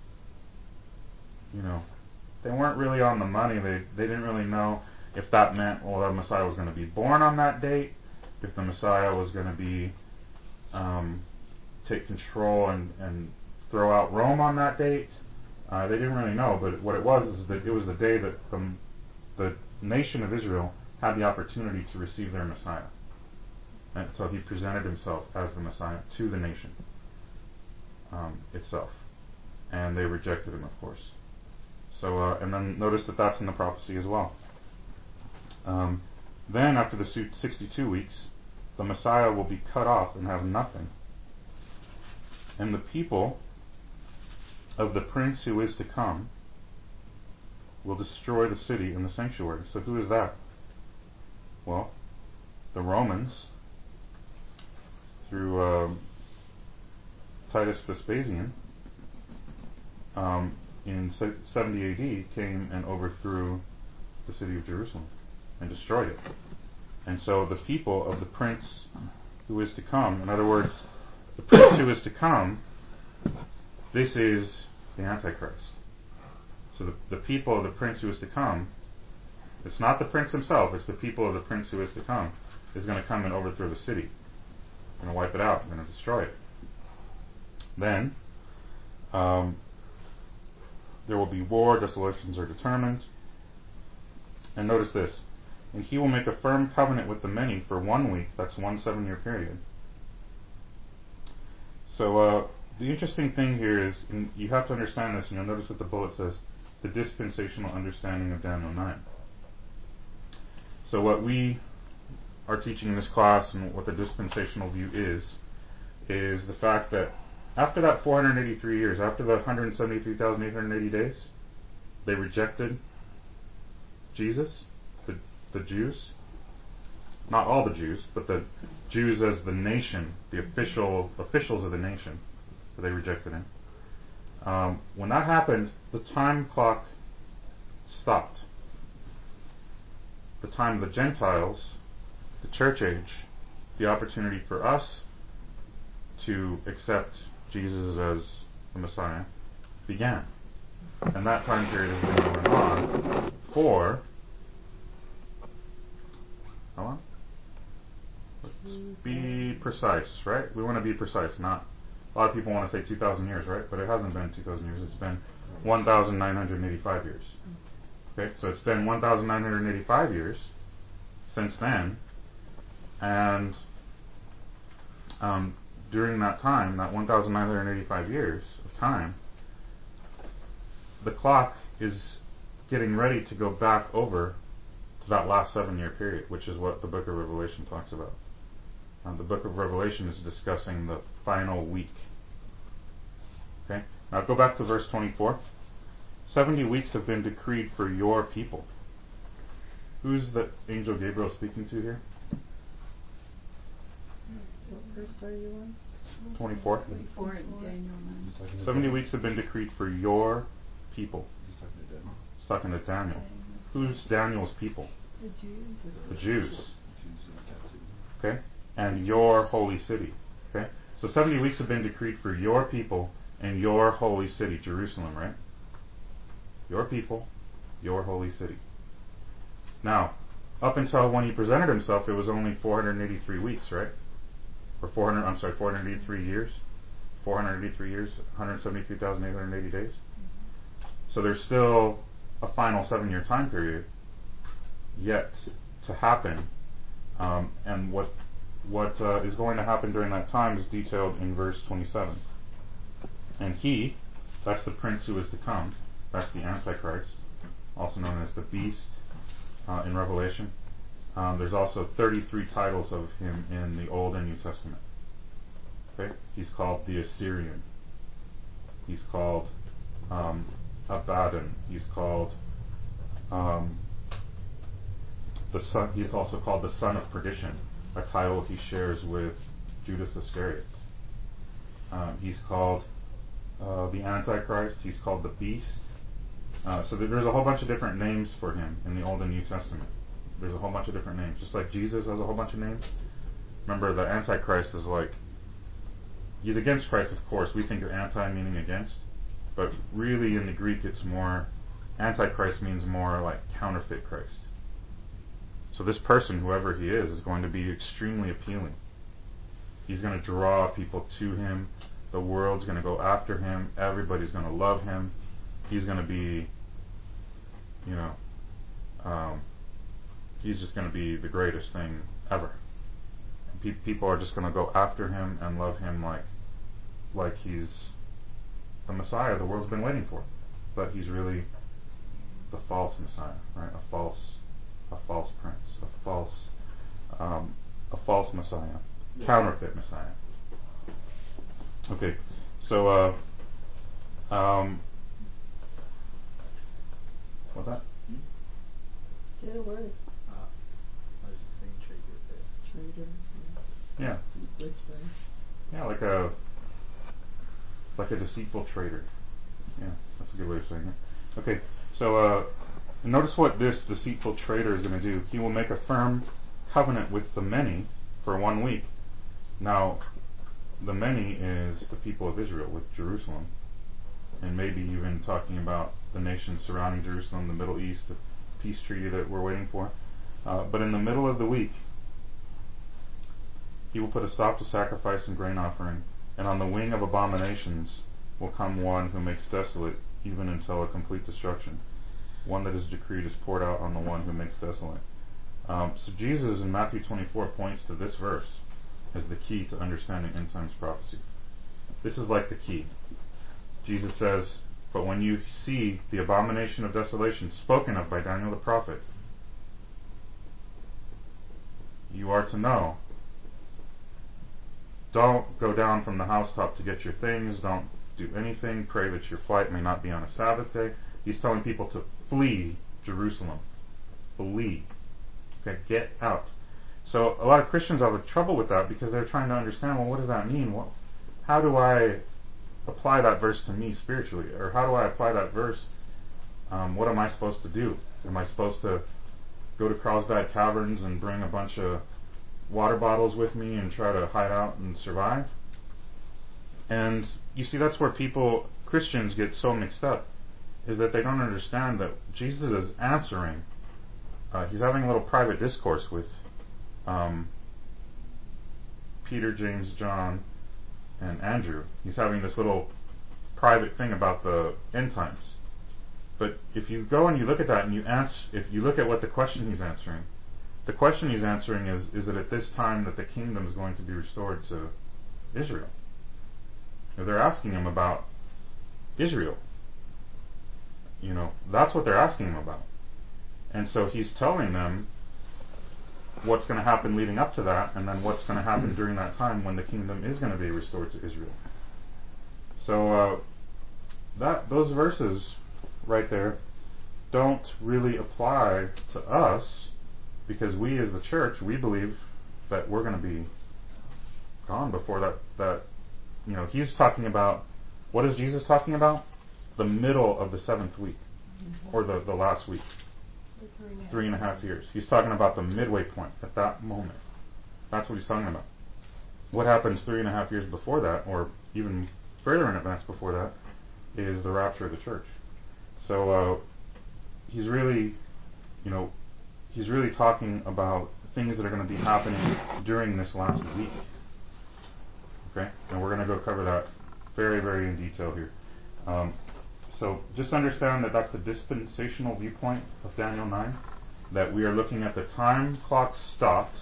S2: you know, they weren't really on the money. They they didn't really know if that meant, well, the Messiah was going to be born on that date, if the Messiah was going to be um, take control and, and throw out Rome on that date. Uh, they didn't really know, but what it was is that it was the day that the, the nation of Israel had the opportunity to receive their Messiah. And so he presented himself as the Messiah to the nation um, itself. And they rejected him, of course. So, uh, and then notice that that's in the prophecy as well. Um, then, after the sixty-two weeks, the Messiah will be cut off and have nothing. And the people of the prince who is to come will destroy the city and the sanctuary. So who is that? Well, the Romans, through uh, Titus Vespasian, um, in seventy A D came and overthrew the city of Jerusalem and destroyed it. And so the people of the prince who is to come, in other words, the prince who is to come, this is the Antichrist. So the, the people of the prince who is to come, it's not the prince himself, it's the people of the prince who is to come, is going to come and overthrow the city. Going to wipe it out, going to destroy it. Then, um, there will be war, desolations are determined. And notice this, and he will make a firm covenant with the many for one week, that's one seven year period. So, uh, the interesting thing here is, and you have to understand this, and you'll notice that the bullet says, the dispensational understanding of Daniel nine. So what we are teaching in this class, and what the dispensational view is, is the fact that after that four hundred eighty-three years, after the one hundred seventy-three thousand eight hundred eighty days, they rejected Jesus, the, the Jews. Not all the Jews, but the Jews as the nation, the official officials of the nation. They rejected him. Um, when that happened, the time clock stopped. The time of the Gentiles, the church age, the opportunity for us to accept Jesus as the Messiah began. And that time period has been going on for how long? Let's be precise, right? We want to be precise, not a lot of people want to say two thousand years, right? But it hasn't been two thousand years, it's been one thousand nine hundred eighty-five years. Okay, so it's been one thousand nine hundred eighty-five years since then, and um, during that time, that one thousand nine hundred eighty-five years of time, the clock is getting ready to go back over to that last seven-year period, which is what the book of Revelation talks about. Um, the book of Revelation is discussing the final week. Okay, now go back to verse twenty-four. Seventy weeks have been decreed for your people. Who's the angel Gabriel speaking to here?
S3: What verse are you on?
S2: twenty-four.
S3: twenty-four in Daniel nine.
S2: Seventy weeks have been decreed for your people.
S5: He's talking to Daniel.
S2: He's talking to Daniel. Who's Daniel's people?
S3: The Jews.
S2: The Jews.
S5: Jews in captivity.
S2: Okay? And your holy city. Okay? So seventy weeks have been decreed for your people and your holy city, Jerusalem, right? Your people, your holy city. Now, up until when he presented himself, it was only four hundred eighty-three weeks, right? Or four hundred, I'm sorry, four hundred eighty-three years. four hundred eighty-three years, one hundred seventy-two thousand eight hundred eighty days. So there's still a final seven-year time period yet to happen. Um, and what what uh, is going to happen during that time is detailed in verse twenty-seven. And he, that's the prince who is to come, that's the Antichrist, also known as the beast uh, in Revelation. Um, there's also thirty-three titles of him in the Old and New Testament. Okay, he's called the Assyrian. He's called um, Abaddon. He's called um, the son. He's also called the Son of Perdition, a title he shares with Judas Iscariot. Um, he's called uh, the Antichrist. He's called the Beast. Uh, so there's a whole bunch of different names for him in the Old and New Testament. There's a whole bunch of different names, just like Jesus has a whole bunch of names. Remember, the Antichrist is like, he's against Christ, of course. We think of anti meaning against, but really in the Greek it's more, Antichrist means more like counterfeit Christ. So this person, whoever he is, is going to be extremely appealing. He's going to draw people to him. The world's going to go after him. Everybody's going to love him. He's going to be, you know, um, he's just going to be the greatest thing ever. Pe- people are just going to go after him and love him like, like he's the Messiah the world's been waiting for. But he's really the false Messiah, right? A false, a false prince, a false, um, a false Messiah, counterfeit Messiah. Okay, so uh, um, what's that?
S3: Say the word.
S6: Uh, I was just saying traitor there.
S3: Traitor.
S2: Yeah.
S3: Whispering.
S2: Yeah, like a like a deceitful traitor. Yeah, that's a good way of saying it. Okay, so uh, notice what this deceitful traitor is going to do. He will make a firm covenant with the many for one week. Now, the many is the people of Israel with Jerusalem, and maybe even talking about the nations surrounding Jerusalem, the Middle East, the peace treaty that we're waiting for. Uh, but in the middle of the week, he will put a stop to sacrifice and grain offering, and on the wing of abominations will come one who makes desolate, even until a complete destruction. One that is decreed is poured out on the one who makes desolate. Um, so Jesus in Matthew twenty-four points to this verse as the key to understanding end times prophecy. This is like the key. Jesus says, but when you see the abomination of desolation spoken of by Daniel the prophet, you are to know, don't go down from the housetop to get your things, don't do anything, pray that your flight may not be on a Sabbath day. He's telling people to flee Jerusalem. Flee. Okay, get out. So a lot of Christians have trouble with that because they're trying to understand, well, what does that mean? What, how do I apply that verse to me spiritually? Or how do I apply that verse Um, what am I supposed to do? Am I supposed to go to Carlsbad Caverns and bring a bunch of water bottles with me and try to hide out and survive? And you see, that's where people, Christians, get so mixed up, is that they don't understand that Jesus is answering. Uh, he's having a little private discourse with um, Peter, James, John, and Andrew. He's having this little private thing about the end times. But if you go and you look at that and you answer, if you look at what the question he's answering, the question he's answering is, is it at this time that the kingdom is going to be restored to Israel? Now, they're asking him about Israel. You know, that's what they're asking him about. And so he's telling them what's going to happen leading up to that, and then what's going to happen during that time when the kingdom is going to be restored to Israel. So uh, that those verses right there don't really apply to us, because we as the church, we believe that we're going to be gone before that, that, you know, he's talking about, what is Jesus talking about? The middle of the seventh week, mm-hmm. or the, the last week.
S3: Three and,
S2: three and a half years. He's talking about the midway point at that moment. That's what he's talking about. What happens three and a half years before that, or even further in advance before that, is the rapture of the church. So uh, he's really, you know, he's really talking about things that are going to be happening during this last week. Okay? And we're going to go cover that very, very in detail here. Um, so just understand that that's the dispensational viewpoint of Daniel nine, that we are looking at the time clock stopped.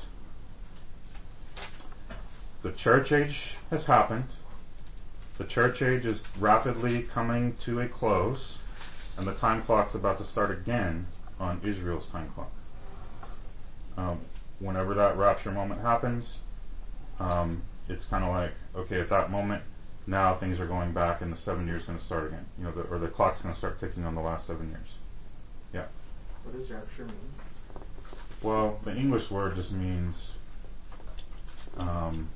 S2: The church age has happened. The church age is rapidly coming to a close, and the time clock's about to start again on Israel's time clock. Um, whenever that rapture moment happens, um, it's kind of like, okay, at that moment, now things are going back, and the seven years going to start again. You know, the, or the clock's going to start ticking on the last seven years. Yeah.
S6: What does rapture mean?
S2: Well, the English word just means, um,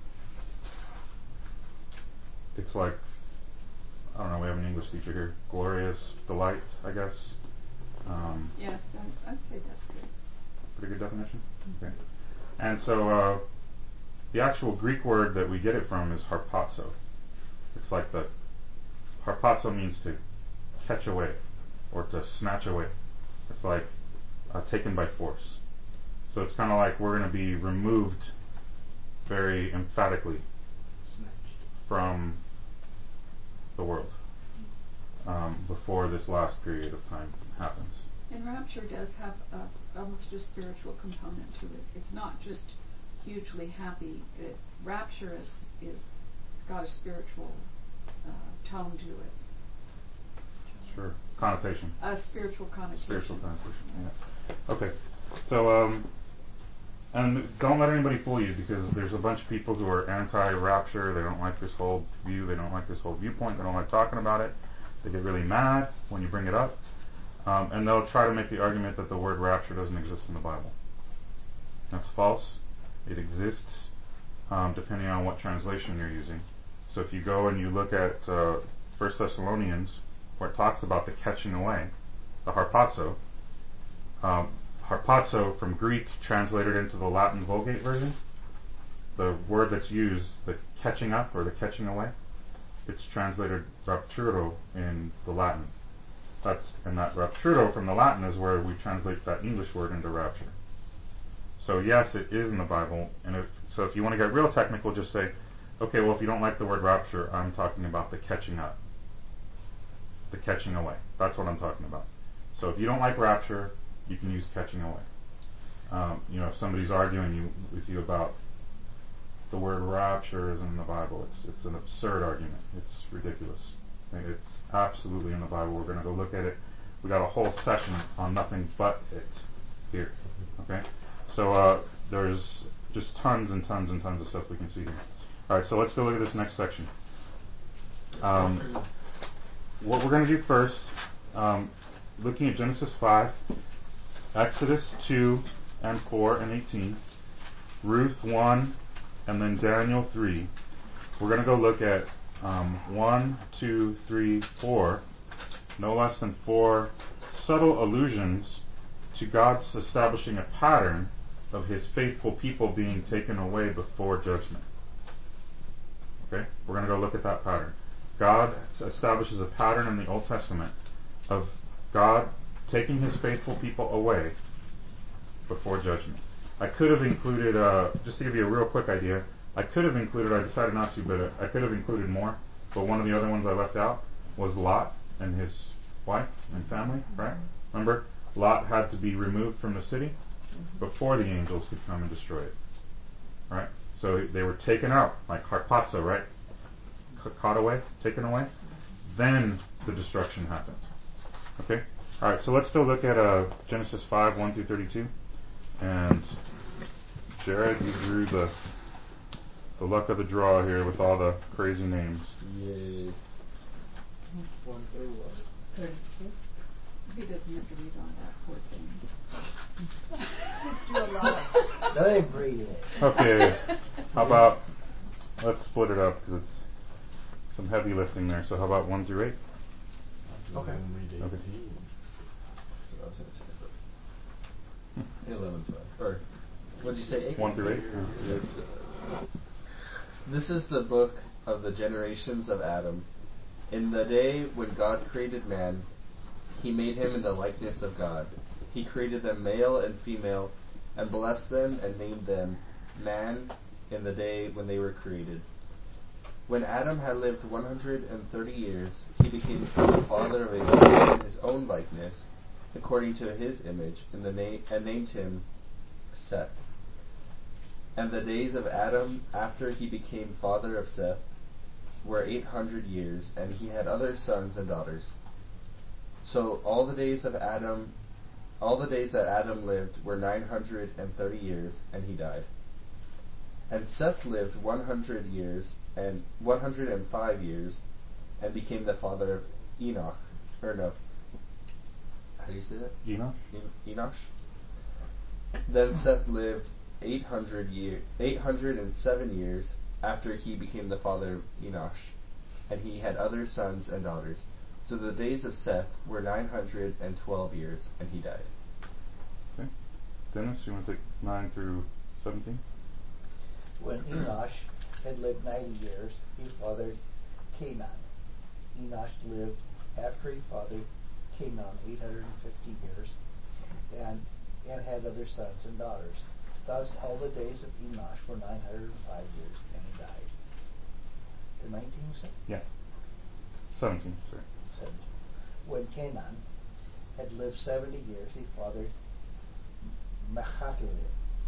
S2: it's like, I don't know, we have an English teacher here, glorious delight, I guess. Um,
S7: yes, I'd, I'd say that's good.
S2: Pretty good definition? Okay. And so, uh, the actual Greek word that we get it from is harpazo. It's like the, harpazo means to catch away, or to snatch away. It's like uh, taken by force. So it's kind of like we're going to be removed very emphatically from the world um, before this last period of time happens.
S7: And rapture does have a, almost a spiritual component to it. It's not just hugely happy. It, rapture is, is got a spiritual uh, tone to it.
S2: Sure. Connotation.
S7: A spiritual connotation.
S2: Spiritual connotation, yeah. Okay. So, um, and don't let anybody fool you, because there's a bunch of people who are anti-rapture. They don't like this whole view. They don't like this whole viewpoint. They don't like talking about it. They get really mad when you bring it up. Um, and they'll try to make the argument that the word rapture doesn't exist in the Bible. That's false. It exists um, depending on what translation you're using. So if you go and you look at uh, First Thessalonians, where it talks about the catching away, the harpazo, um, harpazo from Greek translated into the Latin Vulgate version, the word that's used, the catching up or the catching away, it's translated rapturo in the Latin. That's, and that rapturo from the Latin is where we translate that English word into rapture. So yes, it is in the Bible, and if, so if you want to get real technical, just say, okay, well, if you don't like the word rapture, I'm talking about the catching up, the catching away. That's what I'm talking about. So if you don't like rapture, you can use catching away. Um, you know, if somebody's arguing you, with you about the word rapture isn't in the Bible, it's it's an absurd argument. It's ridiculous. It's absolutely in the Bible. We're going to go look at it. We got a whole session on nothing but it here. Okay, so uh, there's just tons and tons and tons of stuff we can see here. All right, so let's go look at this next section. Um, what we're going to do first, um, looking at Genesis five, Exodus two and four and eighteen, Ruth one, and then Daniel three. We're going to go look at um, one, two, three, four, no less than four subtle allusions to God's establishing a pattern of his faithful people being taken away before judgment. Okay? We're going to go look at that pattern. God establishes a pattern in the Old Testament of God taking his faithful people away before judgment. I could have included, uh, just to give you a real quick idea, I could have included, I decided not to, but I could have included more, but one of the other ones I left out was Lot and his wife and family, right? Remember, Lot had to be removed from the city before the angels could come and destroy it, right? So they were taken out, like harpazo, right? C- caught away, taken away. Then the destruction happened. Okay? Alright, so let's go look at uh, Genesis five, one through thirty-two. And Jared, you drew the the luck of the draw here with all the crazy names.
S6: Yay. One through what?
S3: Thirty-two.
S7: He doesn't have to read all that, poor thing.
S3: Just do a lot.
S6: That ain't breathing.
S2: Okay, how about, let's split it up because it's some heavy lifting there. So how about one through eight?
S6: Okay.
S2: Okay.
S6: That's what I was going to say. But eleven, twelve. Or, what did you say? Eight?
S2: One through eight?
S6: Yeah. This is the book of the generations of Adam. In the day when God created man, he made him in the likeness of God. He created them male and female, and blessed them and named them man in the day when they were created. When Adam had lived one hundred thirty years, he became the father of a son in his own likeness, according to his image, in the na- and named him Seth. And the days of Adam after he became father of Seth were eight hundred years, and he had other sons and daughters. So all the days of Adam, all the days that Adam lived were nine hundred thirty years, and he died. And Seth lived one hundred years and one hundred five years, and became the father of Enoch. Or no, how do you say that?
S2: Enoch?
S6: En- Enosh. Then Seth lived eight hundred year, eight hundred and seven years after he became the father of Enosh, and he had other sons and daughters. So the days of Seth were nine hundred and twelve years, and he died.
S2: Okay. Dennis, you want to take nine through seventeen?
S8: When Enosh had lived ninety years, he fathered Canaan. Enosh lived after he fathered Canaan eight hundred fifty years, and, and had other sons and daughters. Thus all the days of Enosh were nine hundred five years, and he died. The nineteen, you said?
S2: Yeah. seventeen, sorry.
S8: seventeen. When Canaan had lived seventy years, he fathered Mahalalel.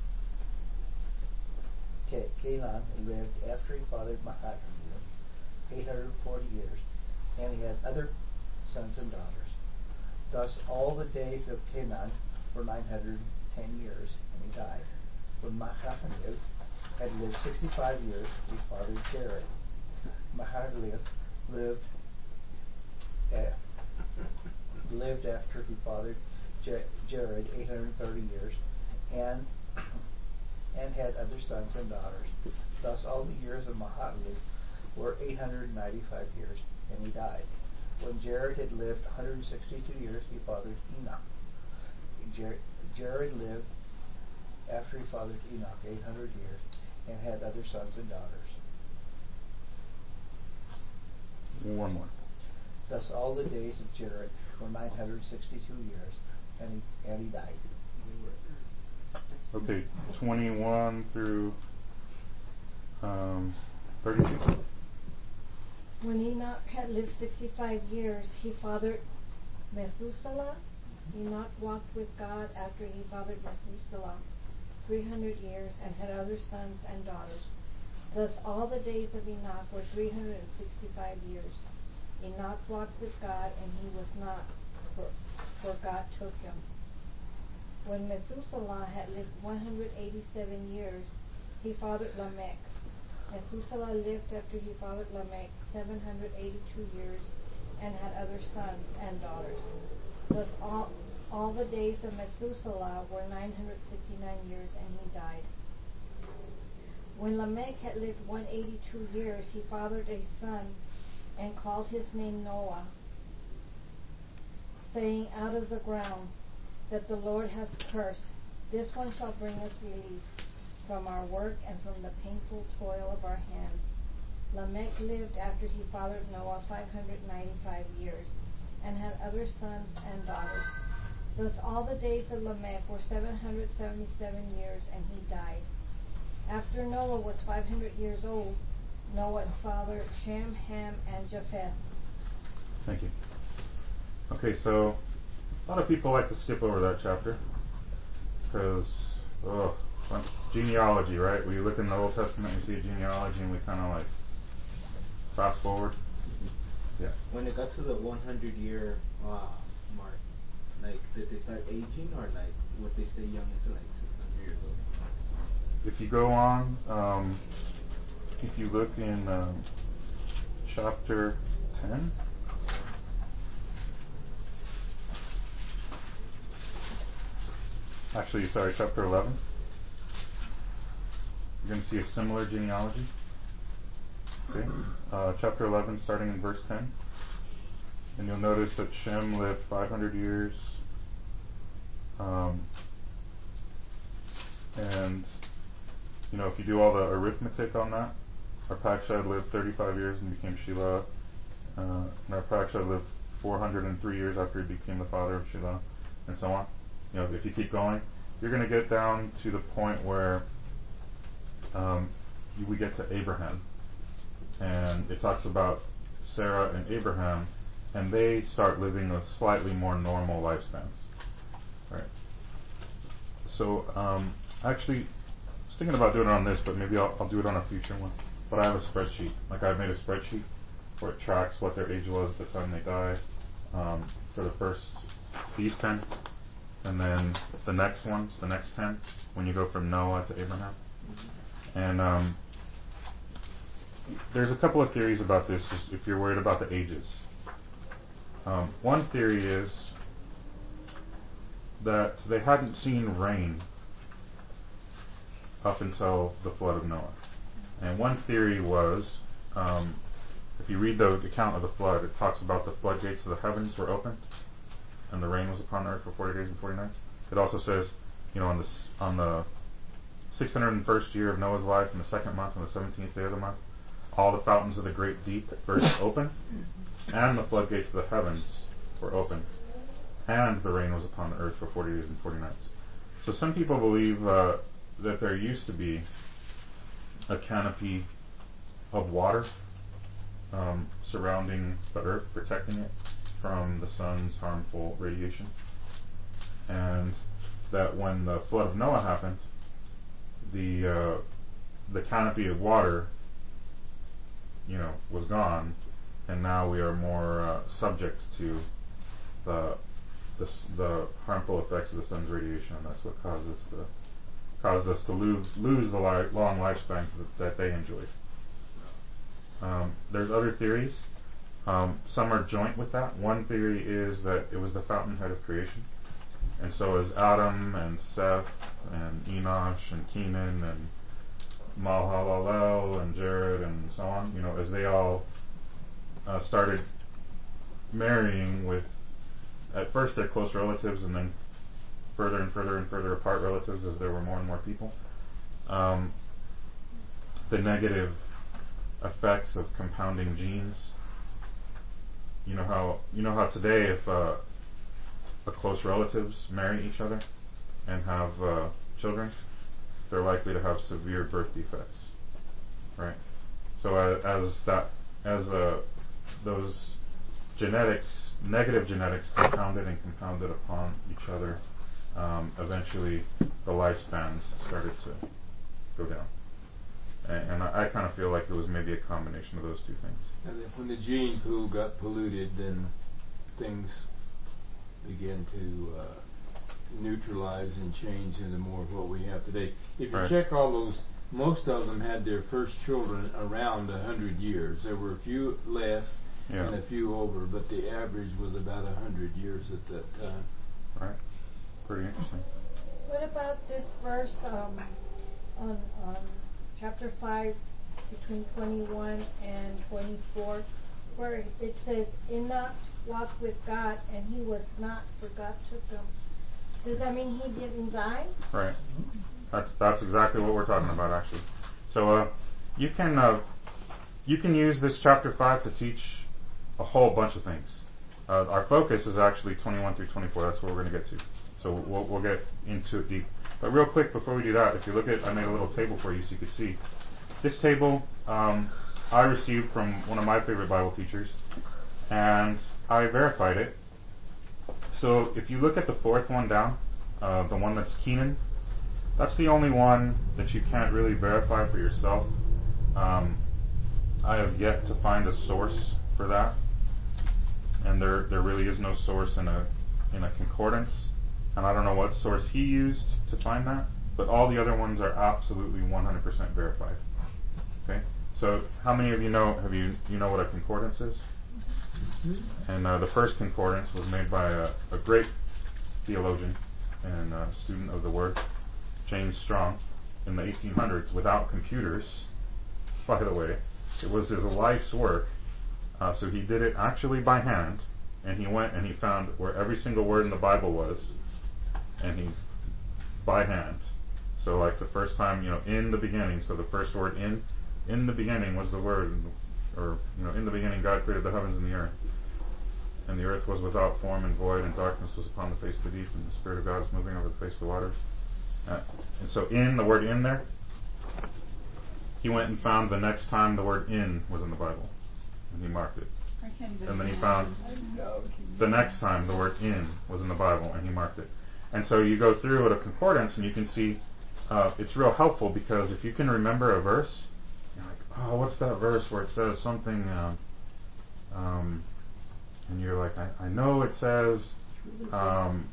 S8: Ca- Canaan lived after he fathered Mahalalel eight hundred forty years, and he had other sons and daughters. Thus all the days of Canaan were nine hundred ten years, and he died. When Mahalalel had lived sixty-five years, he fathered Jared. Mahalalel lived uh, lived after he fathered J- Jared eight hundred thirty years, and and had other sons and daughters. Thus all the years of Mahalalel were eight hundred ninety-five years, and he died. When Jared had lived one hundred sixty-two years, he fathered Enoch. Jer- Jared lived after he fathered Enoch eight hundred years, and had other sons and daughters.
S2: One more.
S8: Thus all the days of Jared were nine hundred sixty-two years, and he, and he died.
S2: Okay, twenty-one through um, thirty-two.
S9: When Enoch had lived sixty-five years, he fathered Methuselah. Enoch walked with God after he fathered Methuselah three hundred years, and had other sons and daughters. Thus all the days of Enoch were three hundred sixty-five years. Enoch walked with God, and he was not, for, for God took him. When Methuselah had lived one hundred eighty-seven years, he fathered Lamech. Methuselah lived after he fathered Lamech seven hundred eighty-two years, and had other sons and daughters. Thus all, all the days of Methuselah were nine hundred sixty-nine years, and he died. When Lamech had lived one hundred eighty-two years, he fathered a son, and called his name Noah. saying, out of the ground that the Lord has cursed, this one shall bring us relief from our work and from the painful toil of our hands. Lamech lived after he fathered Noah five hundred ninety-five years, and had other sons and daughters. Thus all the days of Lamech were seven hundred seventy-seven years, and he died. After Noah was five hundred years old, Noah fathered Shem, Ham, and Japheth.
S2: Thank you. Okay, so a lot of people like to skip over that chapter because, oh, genealogy, right? We look in the Old Testament, we see a genealogy, and we kind of like fast forward. Yeah.
S10: When it got to the one hundred year uh, mark, like, did they start aging, or like would they stay young until like six hundred years old?
S2: If you go on, um, if you look in um, chapter ten, actually, sorry, chapter eleven, you're going to see a similar genealogy. Okay, uh, chapter eleven, starting in verse ten, and you'll notice that Shem lived five hundred years, um, and you know, if you do all the arithmetic on that, Arpachshad lived thirty-five years and became Shelah, uh, and Arpachshad lived four hundred three years after he became the father of Shelah, and so on. You know, if you keep going, you're going to get down to the point where um, you, we get to Abraham, and it talks about Sarah and Abraham, and they start living a slightly more normal lifespans. Right. So, um, actually, I was thinking about doing it on this, but maybe I'll, I'll do it on a future one. But I have a spreadsheet. Like, I've made a spreadsheet where it tracks what their age was at the time they died um, for the first these ten, and then the next ones, the next ten, when you go from Noah to Abraham. And um, there's a couple of theories about this if you're worried about the ages. Um, one theory is that they hadn't seen rain up until the flood of Noah. And one theory was, um, if you read the account of the flood, it talks about the floodgates of the heavens were opened, and the rain was upon the earth for forty days and forty nights. It also says, you know, on the on the six hundred first year of Noah's life, in the second month, on the seventeenth day of the month, all the fountains of the great deep burst open, and the floodgates of the heavens were opened, and the rain was upon the earth for forty days and forty nights. So some people believe uh, that there used to be a canopy of water um, surrounding the earth, protecting it from the sun's harmful radiation, and that when the flood of Noah happened, the uh, the canopy of water, you know, was gone, and now we are more uh, subject to the, the the harmful effects of the sun's radiation, and that's what caused us to caused us to lose lose the li- long lifespans that, that they enjoyed. Um, there's other theories. Um, some are joint with that. One theory is that it was the fountainhead of creation, and so as Adam and Seth and Enosh and Kenan and Mahalalel and Jared and so on, you know, as they all uh, started marrying with, at first their close relatives, and then further and further and further apart relatives as there were more and more people, um, the negative effects of compounding genes. You know how you know how today, if uh, a close relatives marry each other and have uh, children, they're likely to have severe birth defects, right? So uh, as that as uh, those genetics, negative genetics, compounded and compounded upon each other, um, eventually the lifespans started to go down. And, and I, I kind of feel like it was maybe a combination of those two things.
S1: And then when the gene pool got polluted, then things began to uh, neutralize and change into more of what we have today. If you
S2: right.
S1: check all those, most of them had their first children around a hundred years. There were a few less
S2: yeah.
S1: and a few over, but the average was about a hundred years at that time.
S2: Right. Pretty interesting.
S9: What about this verse um, on, on chapter five, between twenty-one and twenty-four, where it says, Enoch walk with God, and he was not, for God took him. Does that mean he didn't die?
S2: Right. That's that's exactly what we're talking about, actually. So uh, you can uh, you can use this chapter five to teach a whole bunch of things. Uh, our focus is actually twenty-one through twenty-four. That's what we're going to get to. So we'll we'll get into it deep. But real quick, before we do that, if you look at, I made a little table for you so you can see. This table um, I received from one of my favorite Bible teachers, and I verified it. So if you look at the fourth one down, uh, the one that's Kenan, that's the only one that you can't really verify for yourself. Um, I have yet to find a source for that, and there there really is no source in a in a concordance, and I don't know what source he used to find that, but all the other ones are absolutely one hundred percent verified. Okay, so how many of you know have you you know what a concordance is? Mm-hmm. And uh, the first concordance was made by a, a great theologian and uh, student of the Word, James Strong, in the eighteen hundreds, without computers. By the way, it was his life's work. Uh, so he did it actually by hand, and he went and he found where every single word in the Bible was, and he, by hand. So like the first time, you know, in the beginning, so the first word in, in the beginning was the word, or, you know, in the beginning God created the heavens and the earth. And the earth was without form and void, and darkness was upon the face of the deep, and the Spirit of God was moving over the face of the waters. Uh, and so in, the word in there, he went and found the next time the word in was in the Bible, and he marked it. And then he found the next time the word in was in the Bible, and he marked it. And so you go through at a concordance, and you can see uh, it's real helpful, because if you can remember a verse, you're like, oh, what's that verse where it says something, uh, um, and you're like, I, I know it says, um,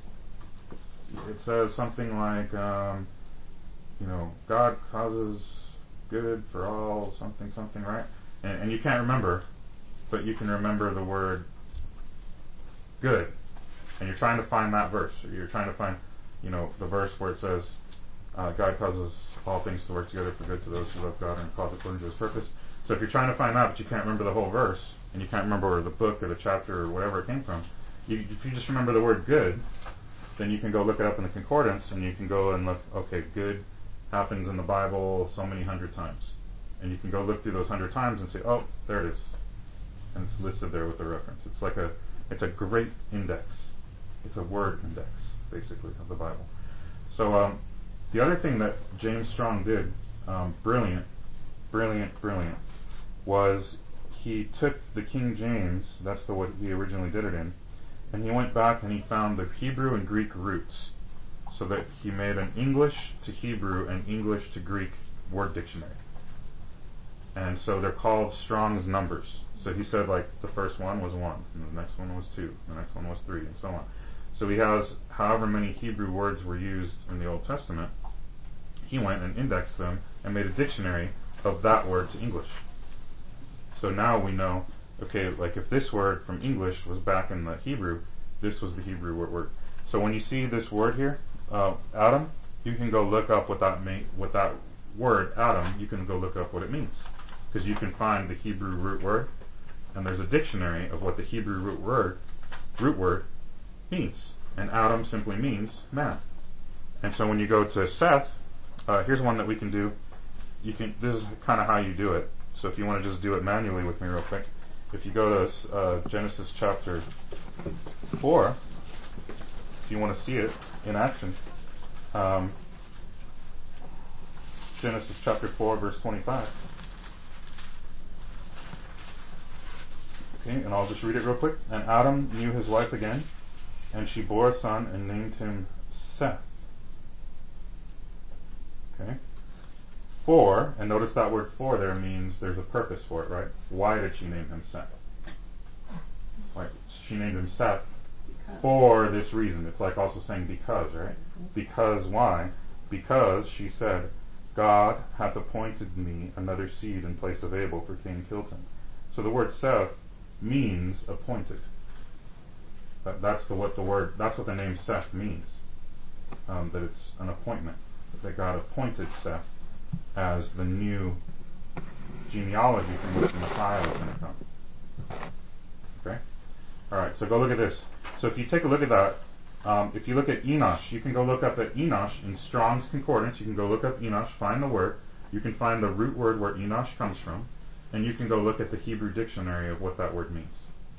S2: it says something like, um, you know, God causes good for all, something, something, right? And, and you can't remember, but you can remember the word good. And you're trying to find that verse, or you're trying to find, you know, the verse where it says, uh, God causes all things to work together for good to those who love God and are called according to His purpose. So if you're trying to find that, but you can't remember the whole verse, and you can't remember the book or the chapter or whatever it came from, you, if you just remember the word good, then you can go look it up in the concordance, and you can go and look, okay, good happens in the Bible so many hundred times. And you can go look through those hundred times and say, oh, there it is. And it's listed there with the reference. It's like a, it's a great index. It's a word index, basically, of the Bible. So um, the other thing that James Strong did, um, brilliant, brilliant, brilliant, was he took the King James, that's the what he originally did it in, and he went back and he found the Hebrew and Greek roots, so that he made an English to Hebrew and English to Greek word dictionary. And so they're called Strong's numbers. So he said, like, the first one was one, and the next one was two, and the next one was three, and so on. So he has however many Hebrew words were used in the Old Testament. He went and indexed them and made a dictionary of that word to English. So now we know, okay, like if this word from English was back in the Hebrew, this was the Hebrew word. So when you see this word here, uh, Adam, you can go look up what that mean, what that word Adam. You can go look up what it means, because you can find the Hebrew root word, and there's a dictionary of what the Hebrew root word root word means. And Adam simply means man. And so when you go to Seth, uh, here's one that we can do. You can. This is kind of how you do it. So if you want to just do it manually with me real quick, if you go to uh, Genesis chapter four, if you want to see it in action, um, Genesis chapter four, verse twenty-five. Okay, and I'll just read it real quick. And Adam knew his wife again, and she bore a son and named him Seth. Okay. For, and notice that word for there means there's a purpose for it, right? Why did she name him Seth? Like, she named him Seth for this reason. It's like also saying because, right? Because why? Because, she said, God hath appointed me another seed in place of Abel, for Cain killed him. So the word Seth means appointed. That, that's the what the word. That's what the name Seth means. Um, that it's an appointment. That God appointed Seth as the new genealogy from which the Messiah was going to come. Okay? Alright, so go look at this. So if you take a look at that, um, if you look at Enosh, you can go look up at Enosh in Strong's Concordance. You can go look up Enosh, find the word. You can find the root word where Enosh comes from. And you can go look at the Hebrew dictionary of what that word means.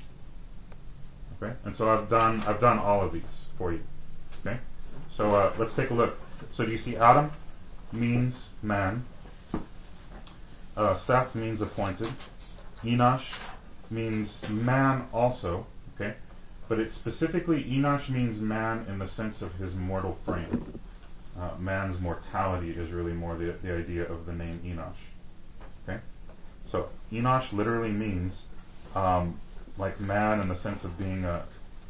S2: Okay? And so I've done I've done all of these for you. Okay? So uh, let's take a look. So do you see Adam means man. Uh, Seth means appointed. Enosh means man also. Okay? But it specifically, Enosh means man in the sense of his mortal frame. Uh, man's mortality is really more the, the idea of the name Enosh. Okay? So Enosh literally means um, like man in the sense of being a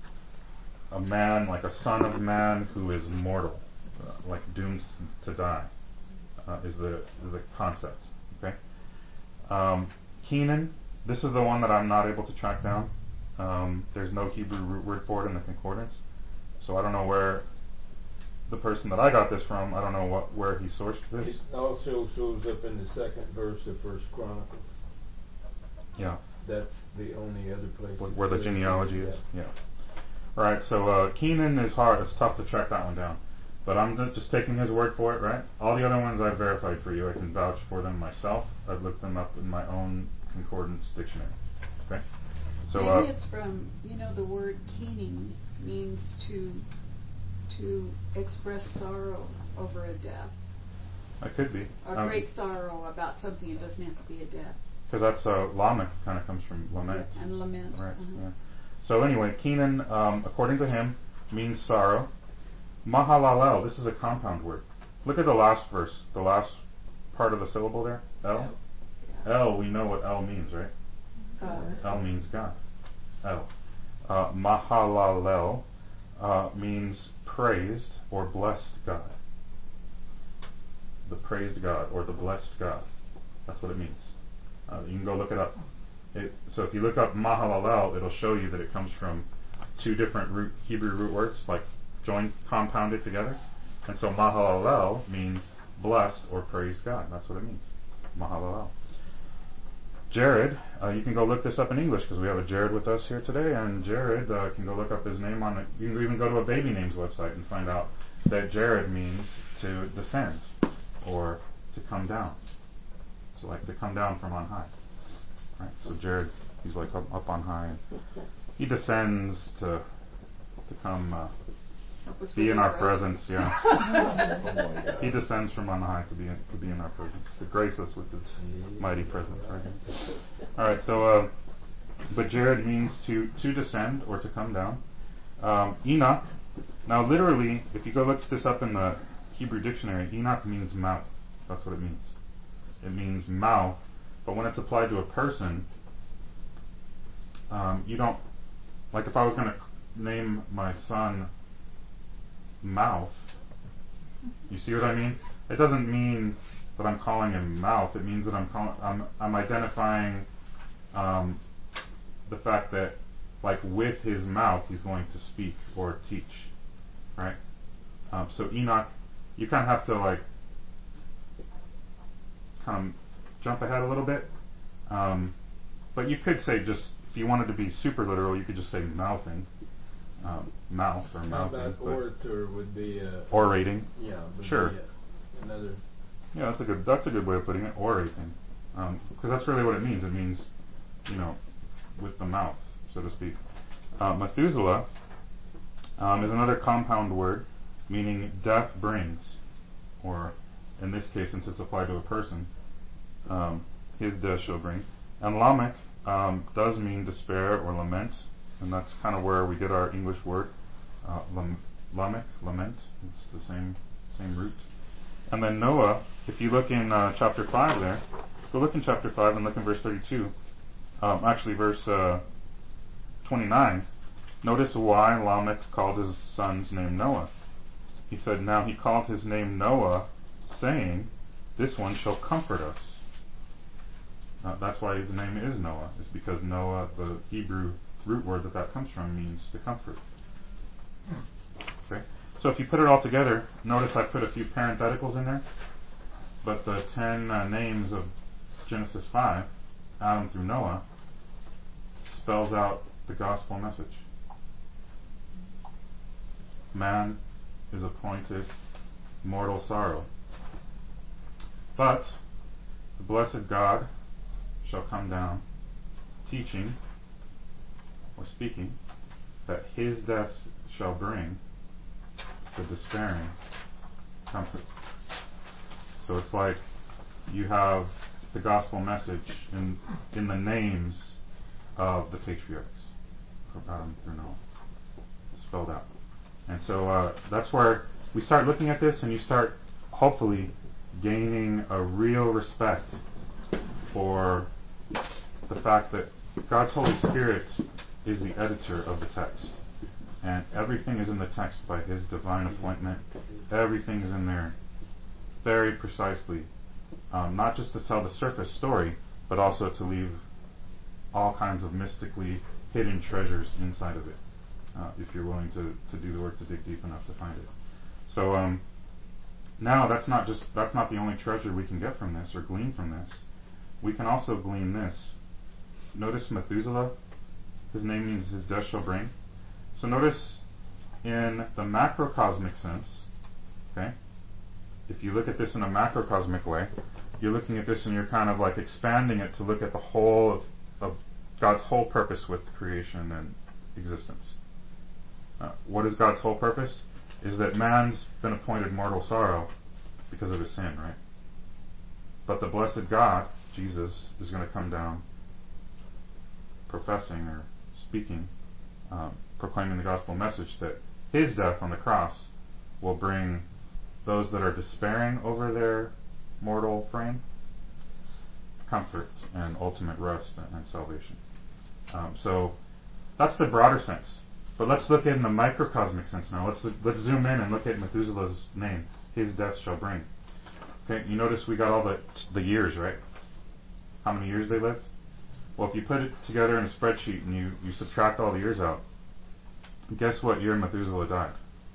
S2: a man, like a son of man who is mortal, uh, like doomed to die, uh, is the is the concept. Okay. Um, Kenan, this is the one that I'm not able to track down. Um, there's no Hebrew root word for it in the concordance, so I don't know where the person that I got this from. I don't know what where he sourced this.
S1: It also shows up in the second verse of First Chronicles.
S2: Yeah.
S1: That's the only other place
S2: Where, where the genealogy is.
S1: Yeah.
S2: Yeah. All right. So uh, Kenan is hard. It's tough to track that one down. But I'm just taking his word for it, right? All the other ones I've verified for you. I can vouch for them myself. I've looked them up in my own concordance dictionary. Okay. So
S7: maybe
S2: uh,
S7: it's from, you know, the word keening means to to express sorrow over a death.
S2: It could be.
S7: A
S2: um,
S7: great sorrow about something. It doesn't have to be a death.
S2: Because that's uh, Lamech kind of comes from lament.
S7: Yeah, and lament.
S2: Right.
S7: Uh-huh.
S2: Yeah. So anyway, Kenan, um, according to him, means sorrow. Mahalalel, this is a compound word. Look at the last verse, the last part of the syllable there. El.
S7: Yeah.
S2: El, we know what El means, right?
S7: Uh,
S2: El means God. El. Uh, Mahalalel uh, means praised or blessed God. The praised God or the blessed God. That's what it means. Uh, you can go look it up. It, so if you look up Mahalalel, it'll show you that it comes from two different root, Hebrew root words, like joined, compounded together. And so Mahalalel means blessed or praised God. That's what it means. Mahalalel. Jared, uh, you can go look this up in English because we have a Jared with us here today, and Jared uh, can go look up his name on it. You can even go to a baby names website and find out that Jared means to descend or to come down. So like to come down from on high. Right? So Jared, he's like up, up on high, and he descends to to come uh, be in our presence. Yeah.
S1: Oh
S2: he descends from on high to be in, to be in our presence, to grace us with his mighty presence. Right? All right. So, uh, but Jared means to to descend or to come down. Um, Enoch. Now, literally, if you go look this up in the Hebrew dictionary, Enoch means mouth. That's what it means. It means mouth. But when it's applied to a person, um, you don't, like if I was going to name my son Mouth, you see what I mean? It doesn't mean that I'm calling him Mouth. It means that I'm calling, I'm, I'm identifying um, the fact that, like, with his mouth, he's going to speak or teach, right? Um, so Enoch, you kind of have to like kind of jump ahead a little bit. Um, but you could say just, if you wanted to be super literal, you could just say mouthing. Um, mouth or
S1: How
S2: mouthing.
S1: about orator would be a...
S2: Orating.
S1: Yeah. Would
S2: Sure.
S1: Be a, another...
S2: Yeah, that's a good that's a good way of putting it, orating. Because um, that's really what it means. It means, you know, with the mouth, so to speak. Uh, Methuselah um, is another compound word, meaning death brings, or in this case, since it's applied to a person, um, his death shall bring. And Lamech um, does mean despair or lament, and that's kind of where we get our English word, uh, lam- Lamech, lament. It's the same same root. And then Noah, if you look in uh, chapter five there, go look in chapter five and look in verse thirty-two. Um, actually, verse uh, twenty-nine. Notice why Lamech called his son's name Noah. He said, now he called his name Noah, saying, this one shall comfort us. Uh, that's why his name is Noah, is because Noah, the Hebrew root word that that comes from, means to comfort. Okay. So if you put it all together, notice I put a few parentheticals in there, but the ten uh, names of Genesis five, Adam through Noah, spells out the gospel message. Man is appointed mortal sorrow. But the blessed God shall come down, teaching or speaking that his death shall bring the despairing comfort. So it's like you have the gospel message in in the names of the patriarchs from Adam through Noah, spelled out. And so uh, that's where we start looking at this, and you start hopefully gaining a real respect for the fact that God's Holy Spirit is the editor of the text. And everything is in the text by His divine appointment. Everything is in there very precisely, um, not just to tell the surface story, but also to leave all kinds of mystically hidden treasures inside of it, uh, if you're willing to, to do the work to dig deep enough to find it. So um, now that's not just that's not the only treasure we can get from this or glean from this. We can also glean this. Notice Methuselah. His name means his death shall bring. So notice in the macrocosmic sense, okay, if you look at this in a macrocosmic way, you're looking at this and you're kind of like expanding it to look at the whole of, of God's whole purpose with creation and existence. Uh, what is God's whole purpose? Is that man's been appointed mortal sorrow because of his sin, right? But the blessed God, Jesus, is going to come down professing or speaking, um, proclaiming the gospel message that his death on the cross will bring those that are despairing over their mortal frame comfort and ultimate rest and, and salvation. Um, so that's the broader sense. But let's look in the microcosmic sense now. Let's let's zoom in and look at Methuselah's name. His death shall bring. Okay, you notice we got all the the years, right? How many years they lived? Well, if you put it together in a spreadsheet and you, you subtract all the years out, guess what year Methuselah died?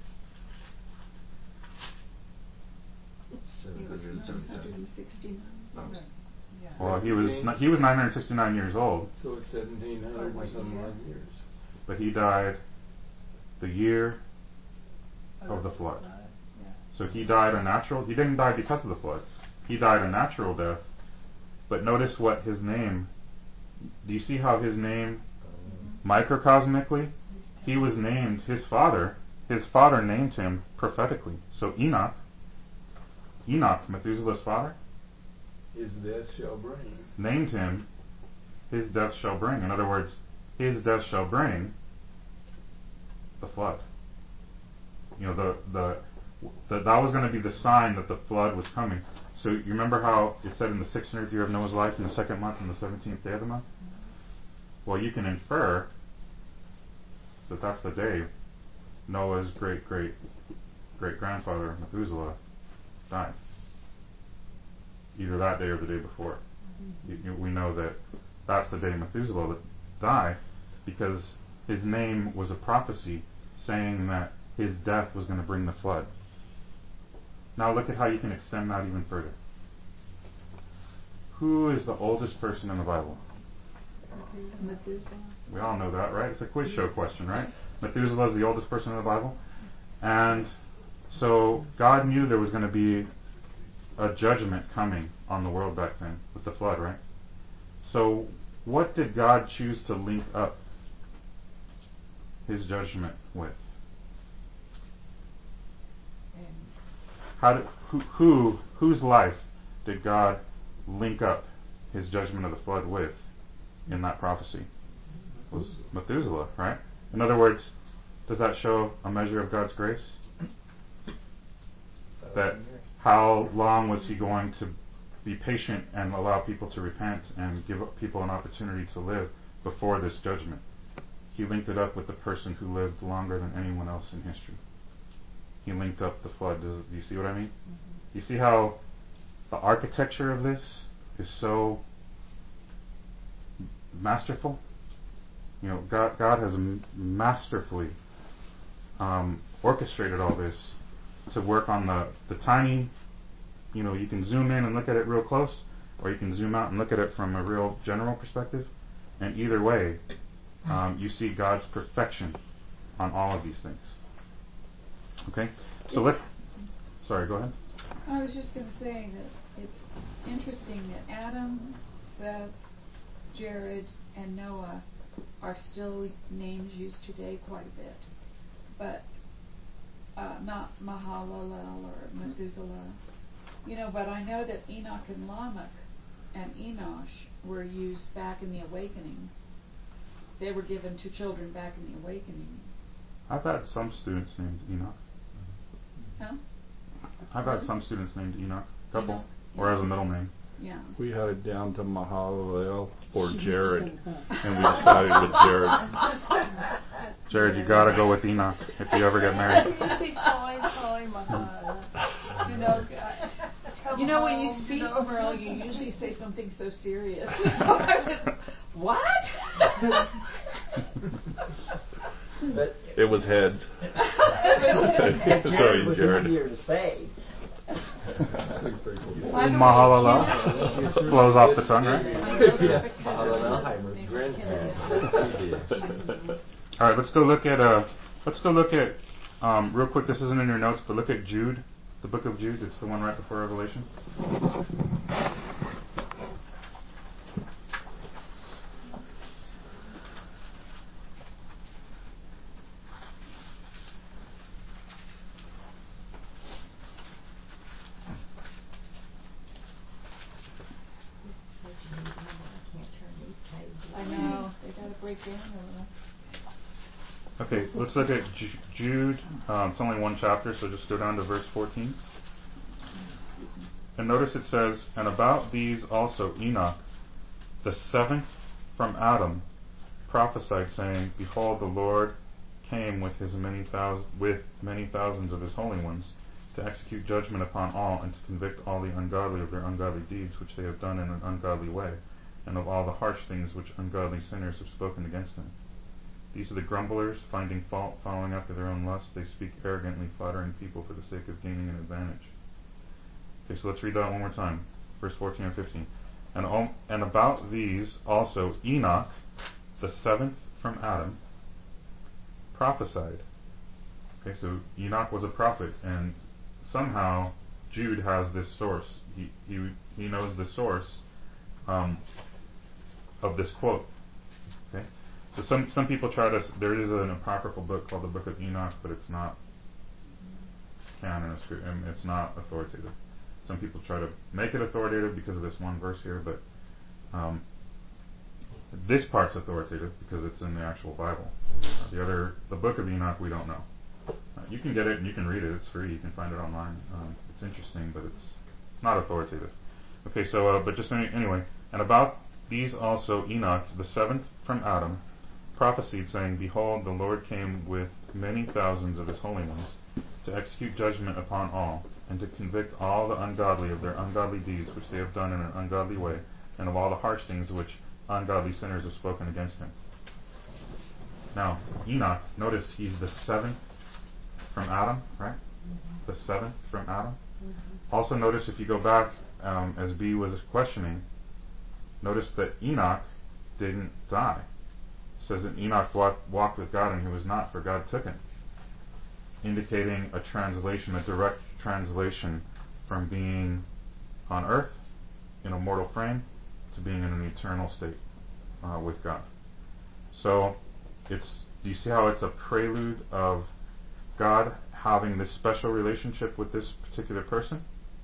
S7: He was nine hundred sixty-nine.
S2: Well, he was not, he was nine hundred sixty-nine years old.
S1: So it's seventeen hundred and some odd years.
S2: But he died the year of the flood. So he died a natural, he didn't die because of the flood. He died a natural death. But notice what his name, do you see how his name, microcosmically, he was named, his father, his father named him prophetically. So Enoch, Enoch, Methuselah's father,
S1: his death shall bring,
S2: named him, his death shall bring. In other words, his death shall bring the flood. You know, the the, the that was going to be the sign that the flood was coming. So you remember how it said in the six hundredth year of Noah's life, in the second month, and the seventeenth day of the month? Well, you can infer that that's the day Noah's great great great grandfather Methuselah died. Either that day or the day before. You, you, we know that that's the day Methuselah died, because his name was a prophecy saying that his death was going to bring the flood. Now look at how you can extend that even further. Who is the oldest person in the Bible?
S7: Methuselah.
S2: We all know that, right? It's a quiz show question, right? Methuselah is the oldest person in the Bible. And so God knew there was going to be a judgment coming on the world back then with the flood, right? So what did God choose to link up his judgment with? How did, who, who whose life did God link up his judgment of the flood with in that prophecy? It was Methuselah, right? In other words, does that show a measure of God's grace? That how long was he going to be patient and allow people to repent and give people an opportunity to live before this judgment? He linked it up with the person who lived longer than anyone else in history. He linked up the flood. Does, do you see what I mean? Mm-hmm. You see how the architecture of this is so masterful? You know, God, God has m- masterfully um, orchestrated all this to work on the, the tiny, you know, you can zoom in and look at it real close, or you can zoom out and look at it from a real general perspective. And either way, um, you see God's perfection on all of these things. Okay? So let. Sorry, go ahead.
S7: I was just going to say that it's interesting that Adam, Seth, Jared, and Noah are still names used today quite a bit. But uh, not Mahalalel or Methuselah. You know, but I know that Enoch and Lamech and Enosh were used back in the Awakening. They were given to children back in the Awakening.
S2: I've had some students named Enoch.
S7: Huh?
S2: I've had some students named Enoch, couple,
S7: Enoch,
S2: or
S7: yeah.
S2: as a middle name.
S7: Yeah.
S4: We had it down to Mahalalel or Jared, and we decided with Jared.
S2: Jared, you gotta go with Enoch if you ever get married.
S7: You know, uh, you know when you speak, Merle, you usually say something so serious. What?
S8: But
S4: It was heads.
S8: Jared
S4: Sorry,
S8: was
S4: Jared.
S8: easier to say.
S2: Mahalalel flows off the tongue, right? All right, let's go look at uh, let's go look at um, real quick. This isn't in your notes, but look at Jude, the book of Jude. It's the one right before Revelation.
S7: I know. They got to break down a little.
S2: Okay, let's look at Ju- Jude. Um, it's only one chapter, so just go down to verse fourteen. And notice it says, "And about these also Enoch, the seventh from Adam, prophesied, saying, Behold, the Lord came with his many thousands, with many thousands of his holy ones, to execute judgment upon all, and to convict all the ungodly of their ungodly deeds which they have done in an ungodly way, and of all the harsh things which ungodly sinners have spoken against him. These are the grumblers, finding fault, following after their own lusts. They speak arrogantly, flattering people for the sake of gaining an advantage." Okay, so let's read that one more time. Verse fourteen and fifteen. And, om- and about these also Enoch, the seventh from Adam, prophesied. Okay, so Enoch was a prophet, and somehow Jude has this source. He he he knows the source um, of this quote. Okay, so some some people try to. There is an apocryphal book called the Book of Enoch, but it's not canon. It's, it's not authoritative. Some people try to make it authoritative because of this one verse here, but um, this part's authoritative because it's in the actual Bible. Uh, the other, the Book of Enoch, we don't know. Uh, you can get it and you can read it. It's free. You can find it online. Um, it's interesting, but it's it's not authoritative. Okay, so uh, but just any, anyway, and about these also Enoch, the seventh from Adam, prophesied, saying, Behold, the Lord came with many thousands of his holy ones, to execute judgment upon all, and to convict all the ungodly of their ungodly deeds which they have done in an ungodly way, and of all the harsh things which ungodly sinners have spoken against him. Now, Enoch, notice he's the seventh from Adam, right? Mm-hmm. The seventh from Adam. Mm-hmm. Also notice if you go back, um, as B was questioning, notice that Enoch didn't die. It says that Enoch walked, walked with God and he was not, for God took him. Indicating a translation, a direct translation from being on earth in a mortal frame to being in an eternal state uh, with God. So, it's do you see how it's a prelude of God having this special relationship with this particular person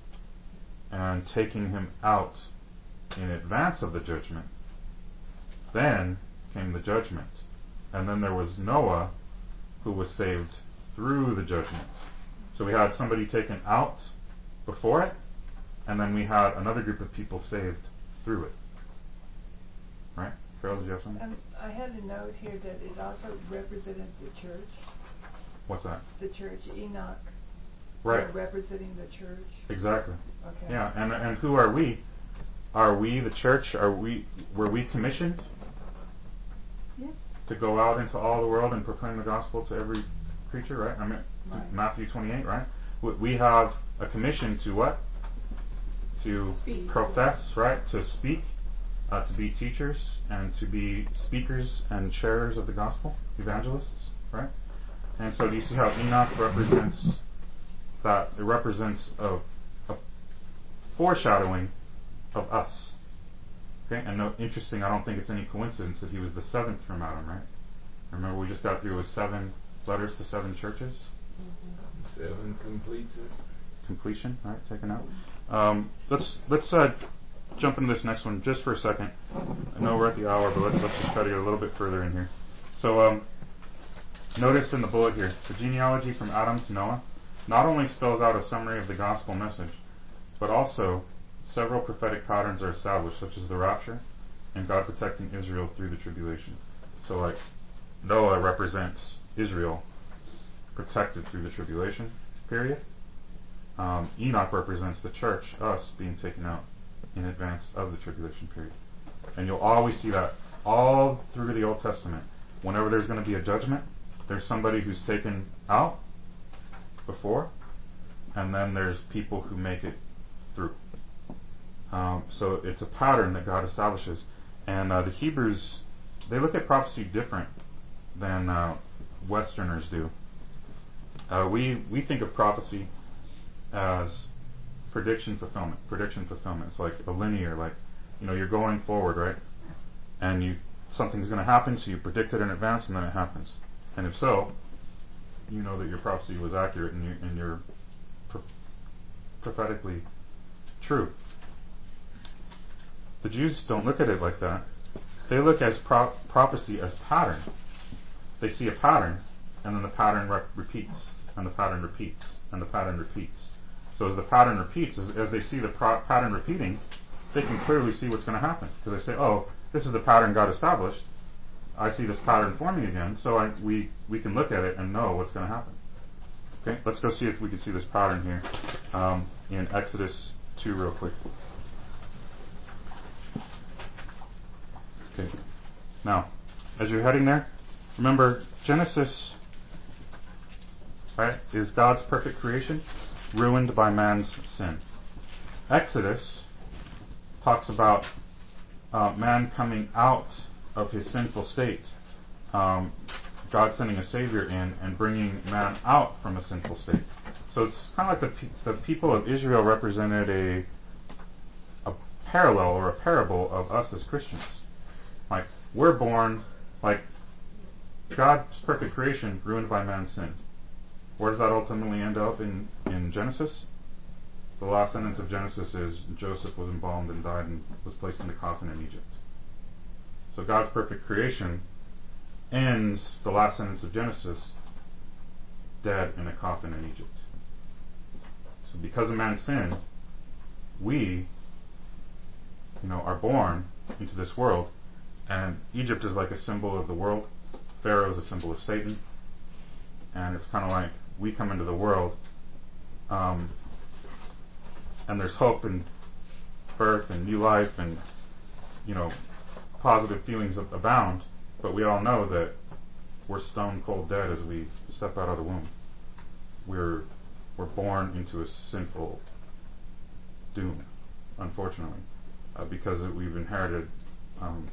S2: and taking him out in advance of the judgment? Then came the judgment, and then there was Noah, who was saved through the judgment. So we had somebody taken out before it, and then we had another group of people saved through it. Right? Carol, did you have something?
S3: Um, I had a note here that it also represented the church.
S2: What's that?
S3: The church, Enoch.
S2: Right.
S3: Representing the church.
S2: Exactly.
S3: Okay.
S2: Yeah, and and who are we? Are we the church? Are we were we commissioned?
S7: Yes.
S2: To go out into all the world and proclaim the gospel to every creature, right? I mean,
S3: right.
S2: Matthew twenty-eight, right? We have a commission to what? To
S7: speak.
S2: profess, right? To speak uh, to be teachers and to be speakers and sharers of the gospel, evangelists, right? And so do you see how Enoch represents that? It represents a, a foreshadowing of us. Okay, and no, interesting, I don't think it's any coincidence that he was the seventh from Adam, right? Remember we just got through with seven letters to seven churches?
S1: Mm-hmm. Seven completes it.
S2: Completion, right, taken out. Um, let's let's uh, jump into this next one just for a second. I know we're at the hour, but let's, let's just try to get a little bit further in here. So um, notice in the bullet here, the genealogy from Adam to Noah not only spells out a summary of the gospel message, but also several prophetic patterns are established, such as the rapture and God protecting Israel through the tribulation. So like Noah represents Israel protected through the tribulation period. Um, Enoch represents the church, us, being taken out in advance of the tribulation period. And you'll always see that all through the Old Testament. Whenever there's going to be a judgment, there's somebody who's taken out before, and then there's people who make it through. Um, so it's a pattern that God establishes. And uh, the Hebrews, they look at prophecy different than uh, Westerners do. Uh, we, we think of prophecy as prediction fulfillment. Prediction fulfillment. It's like a linear, like, you know, you're going forward, right? And you something's going to happen, so you predict it in advance, and then it happens. And if so, you know that your prophecy was accurate and, you, and you're pro- prophetically true. The Jews don't look at it like that. They look at pro- prophecy as pattern. They see a pattern, and then the pattern re- repeats, and the pattern repeats, and the pattern repeats. So as the pattern repeats, as, as they see the pro- pattern repeating, they can clearly see what's going to happen. Because they say, oh, this is the pattern God established. I see this pattern forming again, so I, we, we can look at it and know what's going to happen. Okay, let's go see if we can see this pattern here um, in Exodus two real quick. Okay, now, as you're heading there, remember, Genesis, right, is God's perfect creation, ruined by man's sin. Exodus talks about uh, man coming out of his sinful state, um, God sending a Savior in and bringing man out from a sinful state. So it's kind of like the, pe- the people of Israel represented a, a parallel or a parable of us as Christians. Like, we're born, like, God's perfect creation ruined by man's sin. Where does that ultimately end up in, in Genesis? The last sentence of Genesis is Joseph was embalmed and died and was placed in the coffin in Egypt. So God's perfect creation ends the last sentence of Genesis dead in a coffin in Egypt. So because of man's sin, we, you know, are born into this world, and Egypt is like a symbol of the world. Pharaoh is a symbol of Satan, and it's kind of like we come into the world, um, and there's hope and birth and new life and, you know, positive feelings abound, but we all know that we're stone cold dead as we step out of the womb. We're we're born into a sinful doom, unfortunately, uh, because we've inherited um,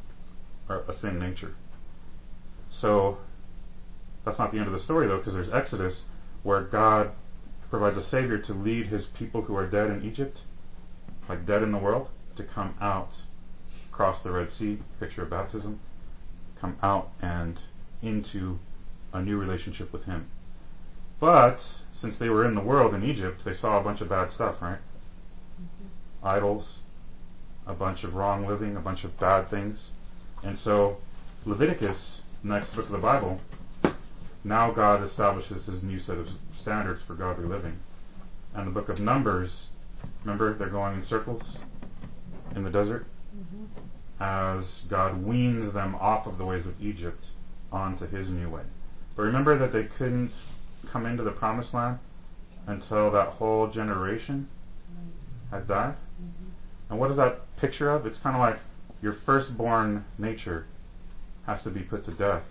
S2: a sin nature. So that's not the end of the story, though, because there's Exodus, where God provides a Savior to lead His people who are dead in Egypt, like dead in the world, to come out, cross the Red Sea, picture of baptism, come out and into a new relationship with Him. But since they were in the world in Egypt, they saw a bunch of bad stuff, right? Mm-hmm. Idols, a bunch of wrong living, a bunch of bad things. And so Leviticus, next book of the Bible, now God establishes His new set of standards for godly living. And the book of Numbers, remember, they're going in circles in the desert, mm-hmm. as God weans them off of the ways of Egypt onto His new way. But remember that they couldn't come into the promised land until that whole generation had died. Mm-hmm. And what is that picture of? It's kind of like your firstborn nature has to be put to death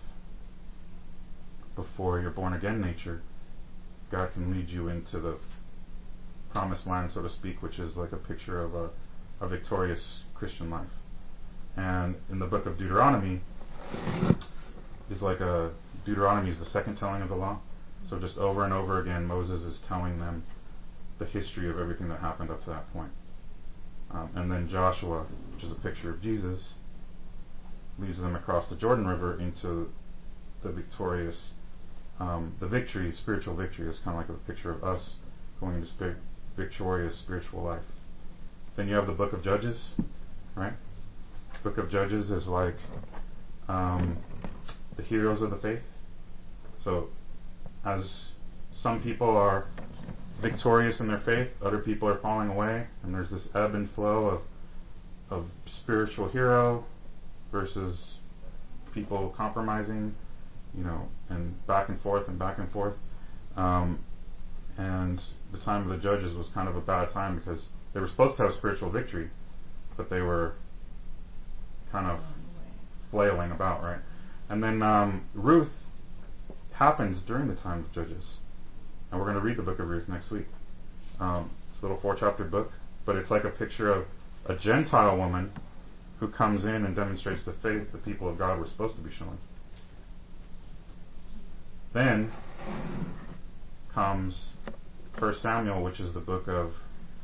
S2: before your born again nature, God can lead you into the promised land, so to speak, which is like a picture of a, a victorious Christian life. And in the book of Deuteronomy is like a Deuteronomy is the second telling of the law. So just over and over again, Moses is telling them the history of everything that happened up to that point. Um, and then Joshua, which is a picture of Jesus, leads them across the Jordan River into the victorious, um, the victory, spiritual victory is kind of like a picture of us going into spi- victorious spiritual life. Then you have the book of Judges, right? The book of Judges is like um, the heroes of the faith. So as some people are victorious in their faith, other people are falling away, and there's this ebb and flow of of spiritual hero versus people compromising, you know, and back and forth and back and forth. Um, and the time of the Judges was kind of a bad time because they were supposed to have spiritual victory, but they were kind of flailing about, right? And then um, Ruth happens during the time of Judges. And we're going to read the book of Ruth next week. Um, it's a little four-chapter book, but it's like a picture of a Gentile woman who comes in and demonstrates the faith the people of God were supposed to be showing. Then comes First Samuel, which is the book of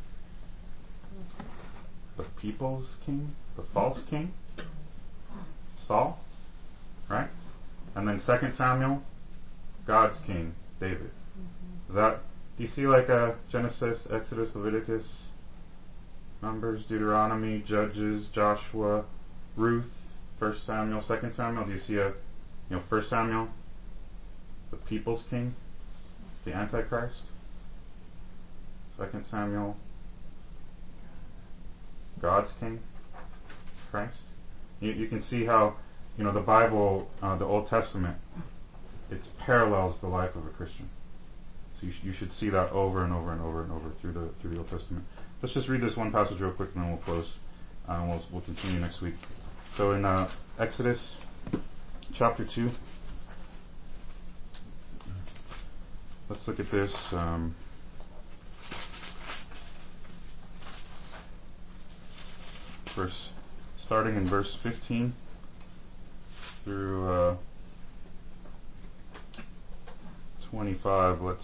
S2: the people's king, the false king, Saul, right? And then Second Samuel, God's king, David. Is that, do you see like a Genesis, Exodus, Leviticus, Numbers, Deuteronomy, Judges, Joshua, Ruth, First Samuel, Second Samuel? Do you see a, you know, First Samuel, the people's king, the Antichrist? Second Samuel, God's king, Christ. You, you can see how, you know, the Bible, uh, the Old Testament, it parallels the life of a Christian. So you, sh- you should see that over and over and over and over through the through the Old Testament. Let's just read this one passage real quick, and then we'll close. Uh, we'll we'll continue next week. So in uh, Exodus chapter two, let's look at this. Um, verse starting in verse fifteen through uh, twenty-five. Let's.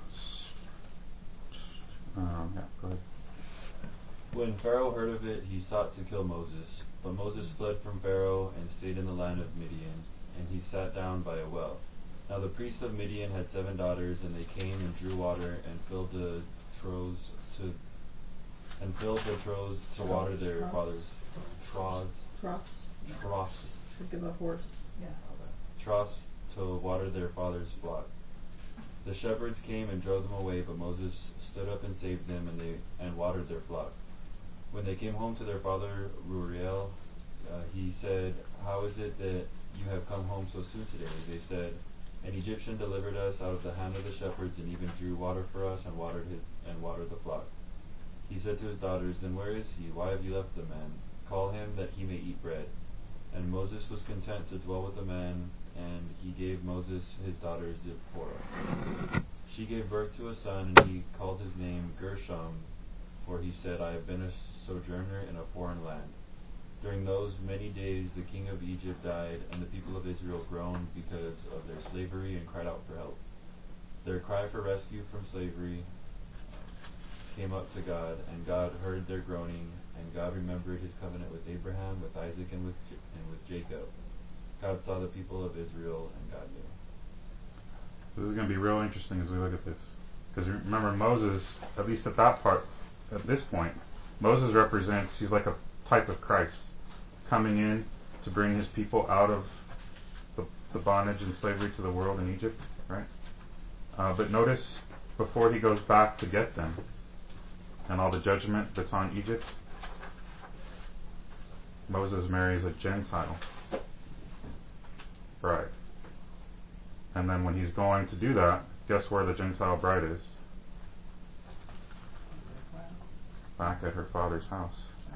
S2: Um, yeah, go ahead.
S5: When Pharaoh heard of it, he sought to kill Moses. But Moses fled from Pharaoh and stayed in the land of Midian, and he sat down by a well. Now the priests of Midian had seven daughters, and they came and drew water and filled the troughs to and filled the troughs to water their
S3: Troughs.
S5: fathers' troughs.
S3: Troughs.
S5: Troughs.
S3: Think of a horse. Yeah.
S5: Troughs to water their father's flock. The shepherds came and drove them away, but Moses stood up and saved them, and they and watered their flock. When they came home to their father Reuel, uh, he said, "How is it that you have come home so soon today?" They said, "An Egyptian delivered us out of the hand of the shepherds, and even drew water for us and watered his, and watered the flock." He said to his daughters, "Then where is he? Why have you left the man? Call him that he may eat bread." And Moses was content to dwell with the man, and he gave Moses his daughter Zipporah. She gave birth to a son, and he called his name Gershom, for he said, "I have been a sojourner in a foreign land." During those many days the king of Egypt died, and the people of Israel groaned because of their slavery and cried out for help. Their cry for rescue from slavery came up to God, and God heard their groaning, and God remembered his covenant with Abraham, with Isaac, and with J- and with Jacob. God saw the people of Israel, and God knew.
S2: This is going to be real interesting as we look at this. Because remember, Moses, at least at that part, at this point, Moses represents, he's like a type of Christ, coming in to bring his people out of the, the bondage and slavery to the world in Egypt, right? Uh, but notice, before he goes back to get them, and all the judgment that's on Egypt, Moses marries a Gentile bride. And then when he's going to do that, guess where the Gentile bride is? Back at her father's house.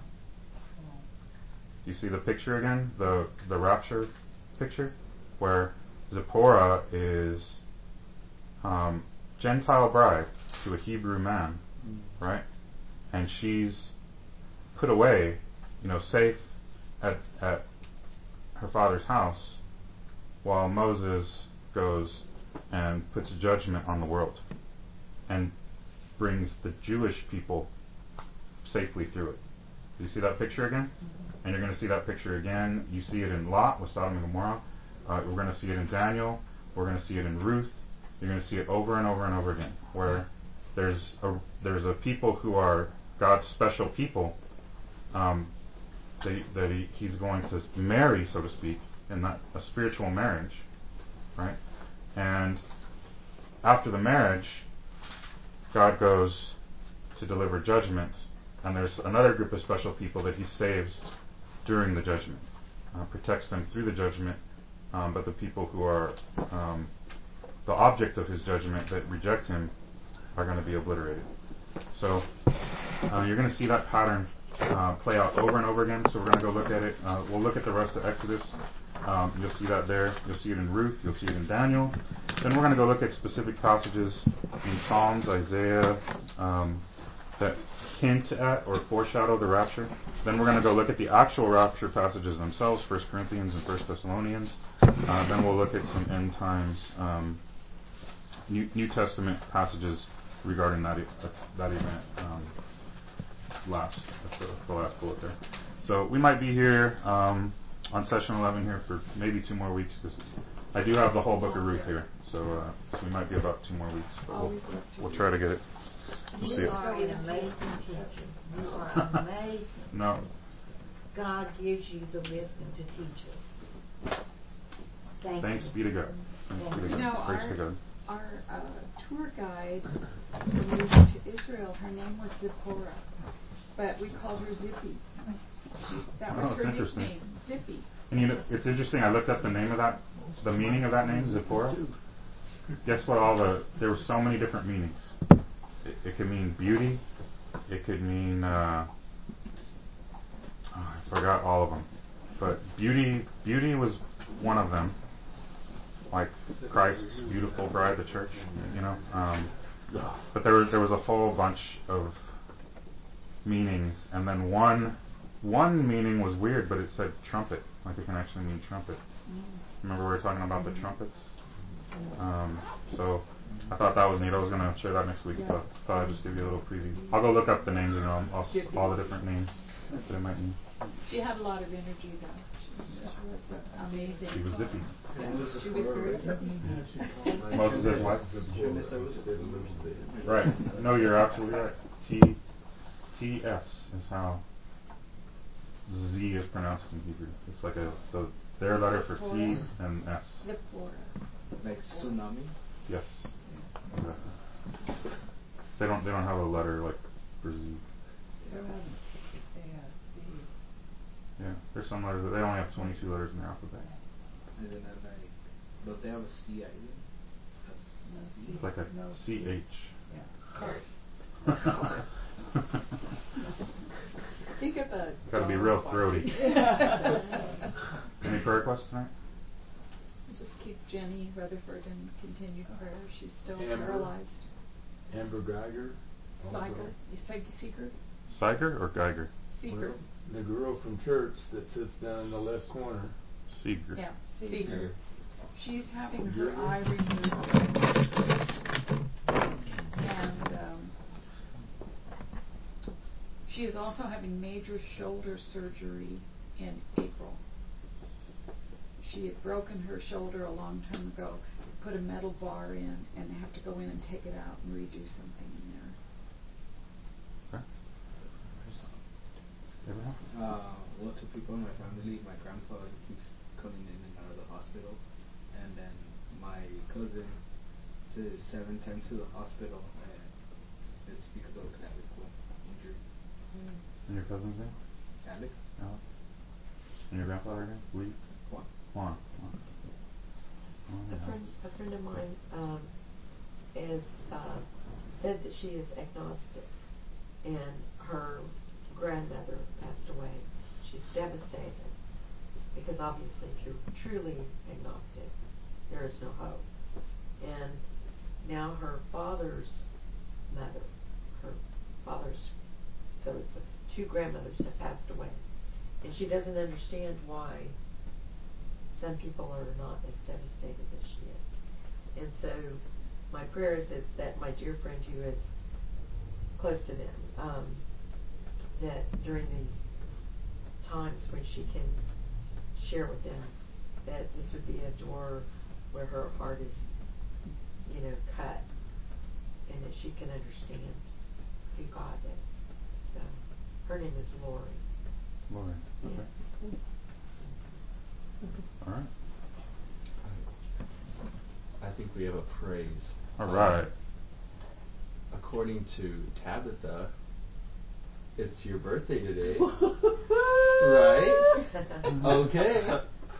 S2: Do you see the picture again? The the rapture picture? Where Zipporah is um, Gentile bride to a Hebrew man, right? And she's put away, you know, safe at, at her father's house while Moses goes and puts judgment on the world and brings the Jewish people safely through it. Do you see that picture again? And you're going to see that picture again. You see it in Lot with Sodom and Gomorrah. Uh, we're going to see it in Daniel. We're going to see it in Ruth. You're going to see it over and over and over again, where there's a there's a people who are God's special people um, that, that he, He's going to marry, so to speak, in that a spiritual marriage, right? And after the marriage, God goes to deliver judgment, and there's another group of special people that He saves during the judgment, uh, protects them through the judgment, um, but the people who are um, the object of His judgment that reject Him are going to be obliterated. So uh, you're going to see that pattern uh, play out over and over again. So we're going to go look at it. Uh, we'll look at the rest of Exodus. Um, you'll see that there. You'll see it in Ruth. You'll see it in Daniel. Then we're going to go look at specific passages in Psalms, Isaiah, um, that hint at or foreshadow the rapture. Then we're going to go look at the actual rapture passages themselves, First Corinthians and First Thessalonians. Uh, then we'll look at some end times um, New, New Testament passages regarding that e- that event. Um, last, that's the, the last bullet there. So we might be here um, on session eleven here for maybe two more weeks, because I do have the whole book of Ruth here. So, uh, so we might be about two more weeks, but we'll, we'll try to get it. We'll see
S9: You
S2: it.
S9: are an amazing teacher. You are amazing.
S2: No.
S9: God gives you the wisdom to teach us. Thank
S2: Thanks
S9: you.
S2: be to God. Thanks be to
S7: You
S2: God.
S7: know,
S2: Praise
S7: our,
S2: to God.
S7: our uh, tour guide when we went to Israel, her name was Zipporah, but we called her Zippy. She, that was
S2: Oh,
S7: her
S2: that's interesting.
S7: nickname, Zippy.
S2: And you know, it's interesting. I looked up the name of that, the meaning of that name, Zipporah. Guess what? All the there were so many different meanings. It, it could mean beauty. It could mean uh, oh, I forgot all of them. But beauty, beauty was one of them. Like Christ's beautiful bride, the church. You know. Um, but there was there was a whole bunch of meanings, and then one one meaning was weird, but it said trumpet. Like it can actually mean trumpet. Remember we were talking about the trumpets? Um, so I thought that was neat. I was going to share that next week, but I thought I'd just give you a little preview. I'll go look up the names and I'll, I'll, all the different names that it might mean.
S7: She had a lot of energy, though. She, she was uh, amazing.
S2: She was zippy.
S7: Yeah, she was very zippy.
S2: Moses says what? Right. No, you're absolutely right. T T S is how Z is pronounced in Hebrew. It's like a so their letter for T and S.
S7: Zipporah.
S10: Like tsunami?
S2: Yes. Exactly. They don't they don't have a letter like for Z.
S3: They have, they have C.
S2: Yeah. There's some letters that they only have twenty-two letters in their alphabet.
S10: And then I like, but they have a C, I think. A C.
S2: It's like a
S3: No,
S2: C H.
S3: Yeah.
S7: Think of a
S2: Got to be real throaty. Any prayer requests tonight?
S7: Just keep Jenny Rutherford in continued prayer. She's still
S1: Amber.
S7: paralyzed.
S1: Amber Geiger. also.
S7: Seiger. You say Seeger?
S2: Seiger or Geiger?
S7: Seeger.
S1: Well, the girl from church that sits down in the left corner.
S2: Seeger.
S7: Yeah, Seeger. She's having her
S1: Seeger.
S7: eye removed. And um, she is also having major shoulder surgery in April. She had broken her shoulder a long time ago, put a metal bar in, and they have to go in and take it out and redo something in there.
S2: Okay. Abraham?
S10: Uh, well, two people in my family. My grandfather keeps coming in and out of the hospital, and then my cousin to seven times to the hospital, and it's because of a clavicle injury.
S2: And your cousin's name?
S10: Alex?
S2: Alex? And your grandfather again? Lee?
S10: Juan.
S2: Juan. Juan. Juan,
S11: A
S2: yeah.
S11: friend, a friend of mine um, is uh, said that she is agnostic, and her grandmother passed away. She's devastated because obviously, if you're truly agnostic, there is no hope. And now her father's mother, her father's, so it's two grandmothers have passed away, and she doesn't understand why some people are not as devastated as she is. And so my prayer is, is that my dear friend who is close to them, um, that during these times when she can share with them, that this would be a door where her heart is, you know, cut, and that she can understand who God is. So her name is Lori.
S2: Lori. Okay.
S11: Yes.
S2: All right.
S6: I think we have a praise.
S2: All right.
S6: Um, according to Tabitha, it's your birthday today. Right? Okay.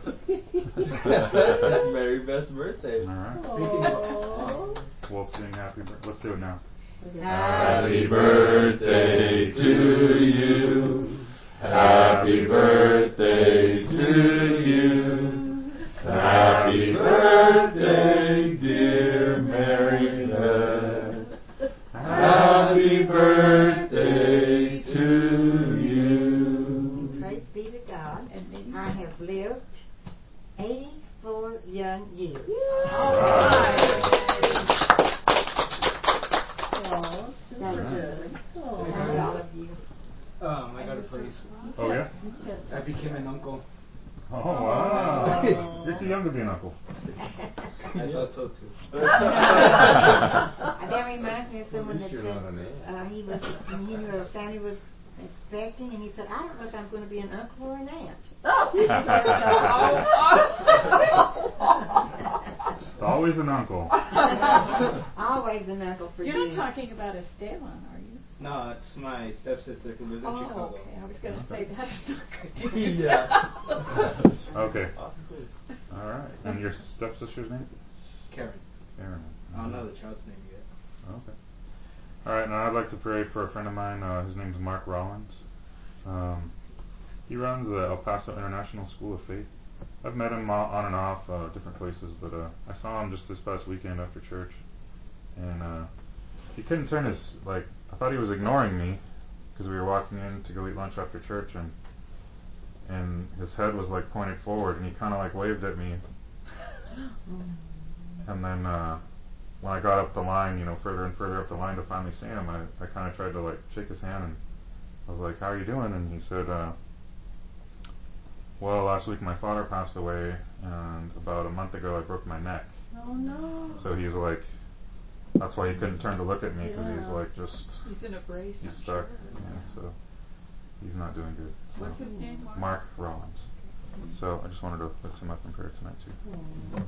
S6: It's Mary Beth's birthday.
S2: All right.
S6: Speaking of,
S2: We'll sing happy birthday. Let's do it now.
S1: Happy birthday to you. Happy birthday to you. Happy birthday, dear Mary Beth. Happy birthday to you.
S12: Praise be to God. I have lived eighty-four young years.
S2: All right.
S12: Oh, super good. Thank all of you.
S10: Um, I got a praise.
S2: Oh, yeah?
S10: I became an uncle.
S2: Oh, wow. You're too young to be an uncle.
S10: I thought so too.
S12: That reminds me of someone that
S1: you're
S12: said
S1: not an aunt.
S12: uh, he was, he knew a family was expecting, and he said, I don't know if I'm going to be an uncle or an aunt.
S2: It's always an uncle.
S12: Always an uncle for
S7: You're
S12: you.
S7: not talking about Esteban, are you?
S10: No, it's my stepsister who lives in
S7: Oh,
S10: Chicago.
S7: okay. I was going to say that is not good.
S6: yeah.
S2: Okay.
S6: That's cool.
S2: All right. And your stepsister's name?
S10: Karen.
S2: Karen.
S10: I don't know the child's name yet.
S2: Okay. All right. Now I'd like to pray for a friend of mine. Uh, his name's Mark Rollins. Um, he runs the El Paso International School of Faith. I've met him on and off uh, different places, but uh, I saw him just this past weekend after church, and uh, he couldn't turn his, like, I thought he was ignoring me because we were walking in to go eat lunch after church, and and his head was like pointed forward, and he kind of like waved at me. And then uh, when I got up the line, you know, further and further up the line to finally see him, I, I kind of tried to like shake his hand, and I was like, "How are you doing?" And he said, uh, "Well, last week my father passed away, and about a month ago I broke my neck."
S7: Oh, no.
S2: So he's like, that's why he couldn't turn to look at me, because
S7: Yeah.
S2: he's like just
S7: He's in a brace.
S2: he's
S7: I'm
S2: stuck.
S7: sure.
S2: Yeah, so he's not doing good. So.
S7: What's his name, Mark?
S2: Mark Rollins. So I just wanted to lift him up in prayer tonight too.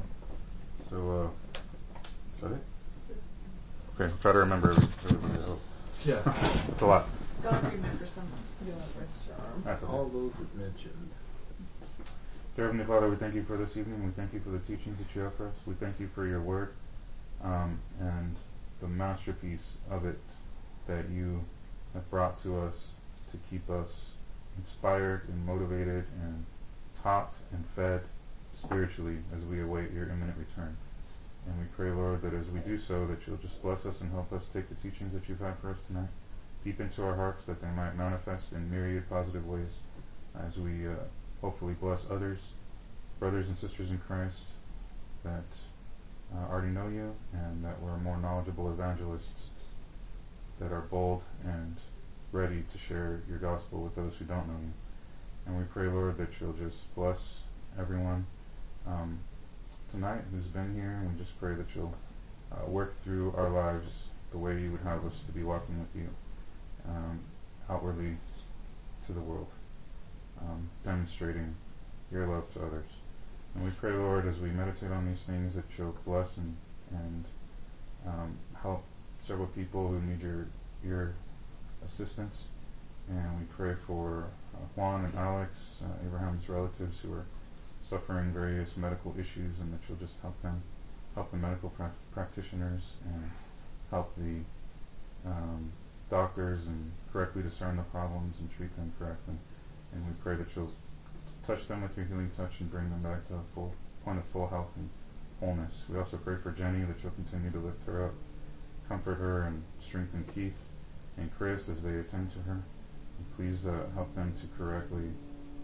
S2: So uh, is that it? Okay, I'll try to remember everybody. I hope.
S6: Yeah.
S2: It's a lot.
S7: God remember someone. You know, rest your arm.
S2: That's okay.
S1: All those that mentioned.
S2: Dear Heavenly Father, we thank you for this evening. We thank you for the teachings that you have for us. We thank you for your word um, and the masterpiece of it that you have brought to us to keep us inspired and motivated and taught and fed spiritually as we await your imminent return. And we pray, Lord, that as we do so, that you'll just bless us and help us take the teachings that you've had for us tonight deep into our hearts, that they might manifest in myriad positive ways as we uh, hopefully bless others, brothers and sisters in Christ that uh, already know you, and that we're more knowledgeable evangelists that are bold and ready to share your gospel with those who don't know you. And we pray, Lord, that you'll just bless everyone um, tonight who's been here, and we just pray that you'll uh, work through our lives the way you would have us to be walking with you um, outwardly to the world, um, demonstrating your love to others. And we pray, Lord, as we meditate on these things, that you'll bless and, and um, help several people who need your your assistance. And we pray for uh, Juan and Alex, uh, Abraham's relatives, who are suffering various medical issues, and that you'll just help them, help the medical pra- practitioners, and help the um, doctors and correctly discern the problems and treat them correctly. And we pray that you'll touch them with your healing touch and bring them back to a full point of full health and wholeness. We also pray for Jenny, that you'll continue to lift her up, comfort her, and strengthen Keith and Chris as they attend to her. And please uh, help them to correctly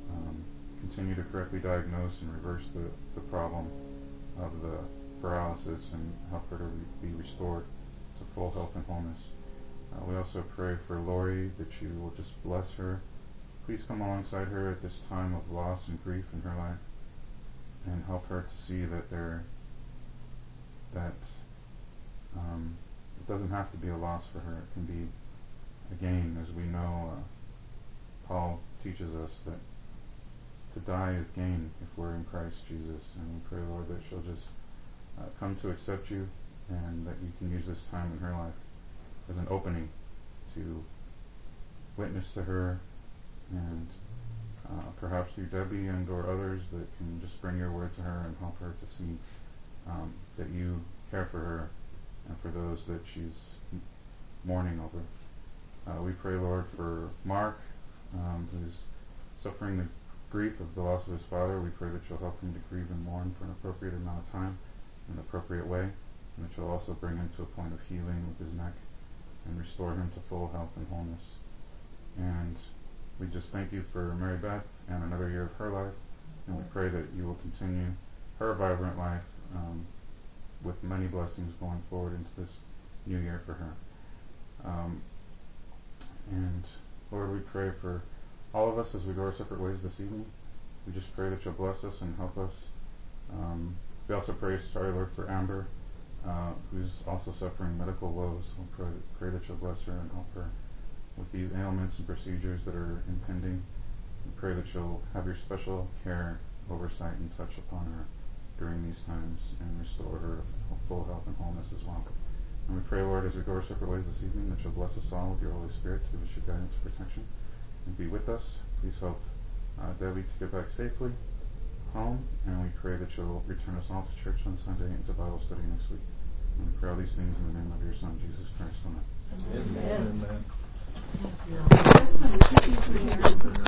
S2: um, continue to correctly diagnose and reverse the, the problem of the paralysis and help her to re- be restored to full health and wholeness. Uh, we also pray for Lori, that you will just bless her. Please come alongside her at this time of loss and grief in her life, and help her to see that there that um, it doesn't have to be a loss for her. It can be a gain, as we know. Uh, Paul teaches us that to die is gain if we're in Christ Jesus, and we pray, Lord, that she'll just uh, come to accept you, and that you can use this time in her life as an opening to witness to her, and uh, perhaps through Debbie and or others that can just bring your word to her and help her to see um, that you care for her and for those that she's mourning over. Uh, we pray, Lord, for Mark, um, who's suffering the grief of the loss of his father. We pray that you'll help him to grieve and mourn for an appropriate amount of time in an appropriate way, and that you'll also bring him to a point of healing with his neck and restore him to full health and wholeness. And we just thank you for Mary Beth and another year of her life, and we pray that you will continue her vibrant life um, with many blessings going forward into this new year for her. Um, and Lord, we pray for all of us as we go our separate ways this evening. We just pray that you'll bless us and help us. Um, we also pray, sorry Lord, for Amber, uh, who's also suffering medical woes. We pray, pray that you'll bless her and help her with these ailments and procedures that are impending. We pray that you'll have your special care, oversight, and touch upon her during these times and restore her to full health and wholeness as well. And we pray, Lord, as we go our separate ways this evening, that you'll bless us all with your Holy Spirit to give us your guidance and protection and be with us. Please help uh, Debbie to get back safely home, and we pray that you'll return us all to church on Sunday and to Bible study next week. And we pray all these things in the name of your Son, Jesus Christ. Amen.
S11: Amen.
S2: Amen.
S11: Amen.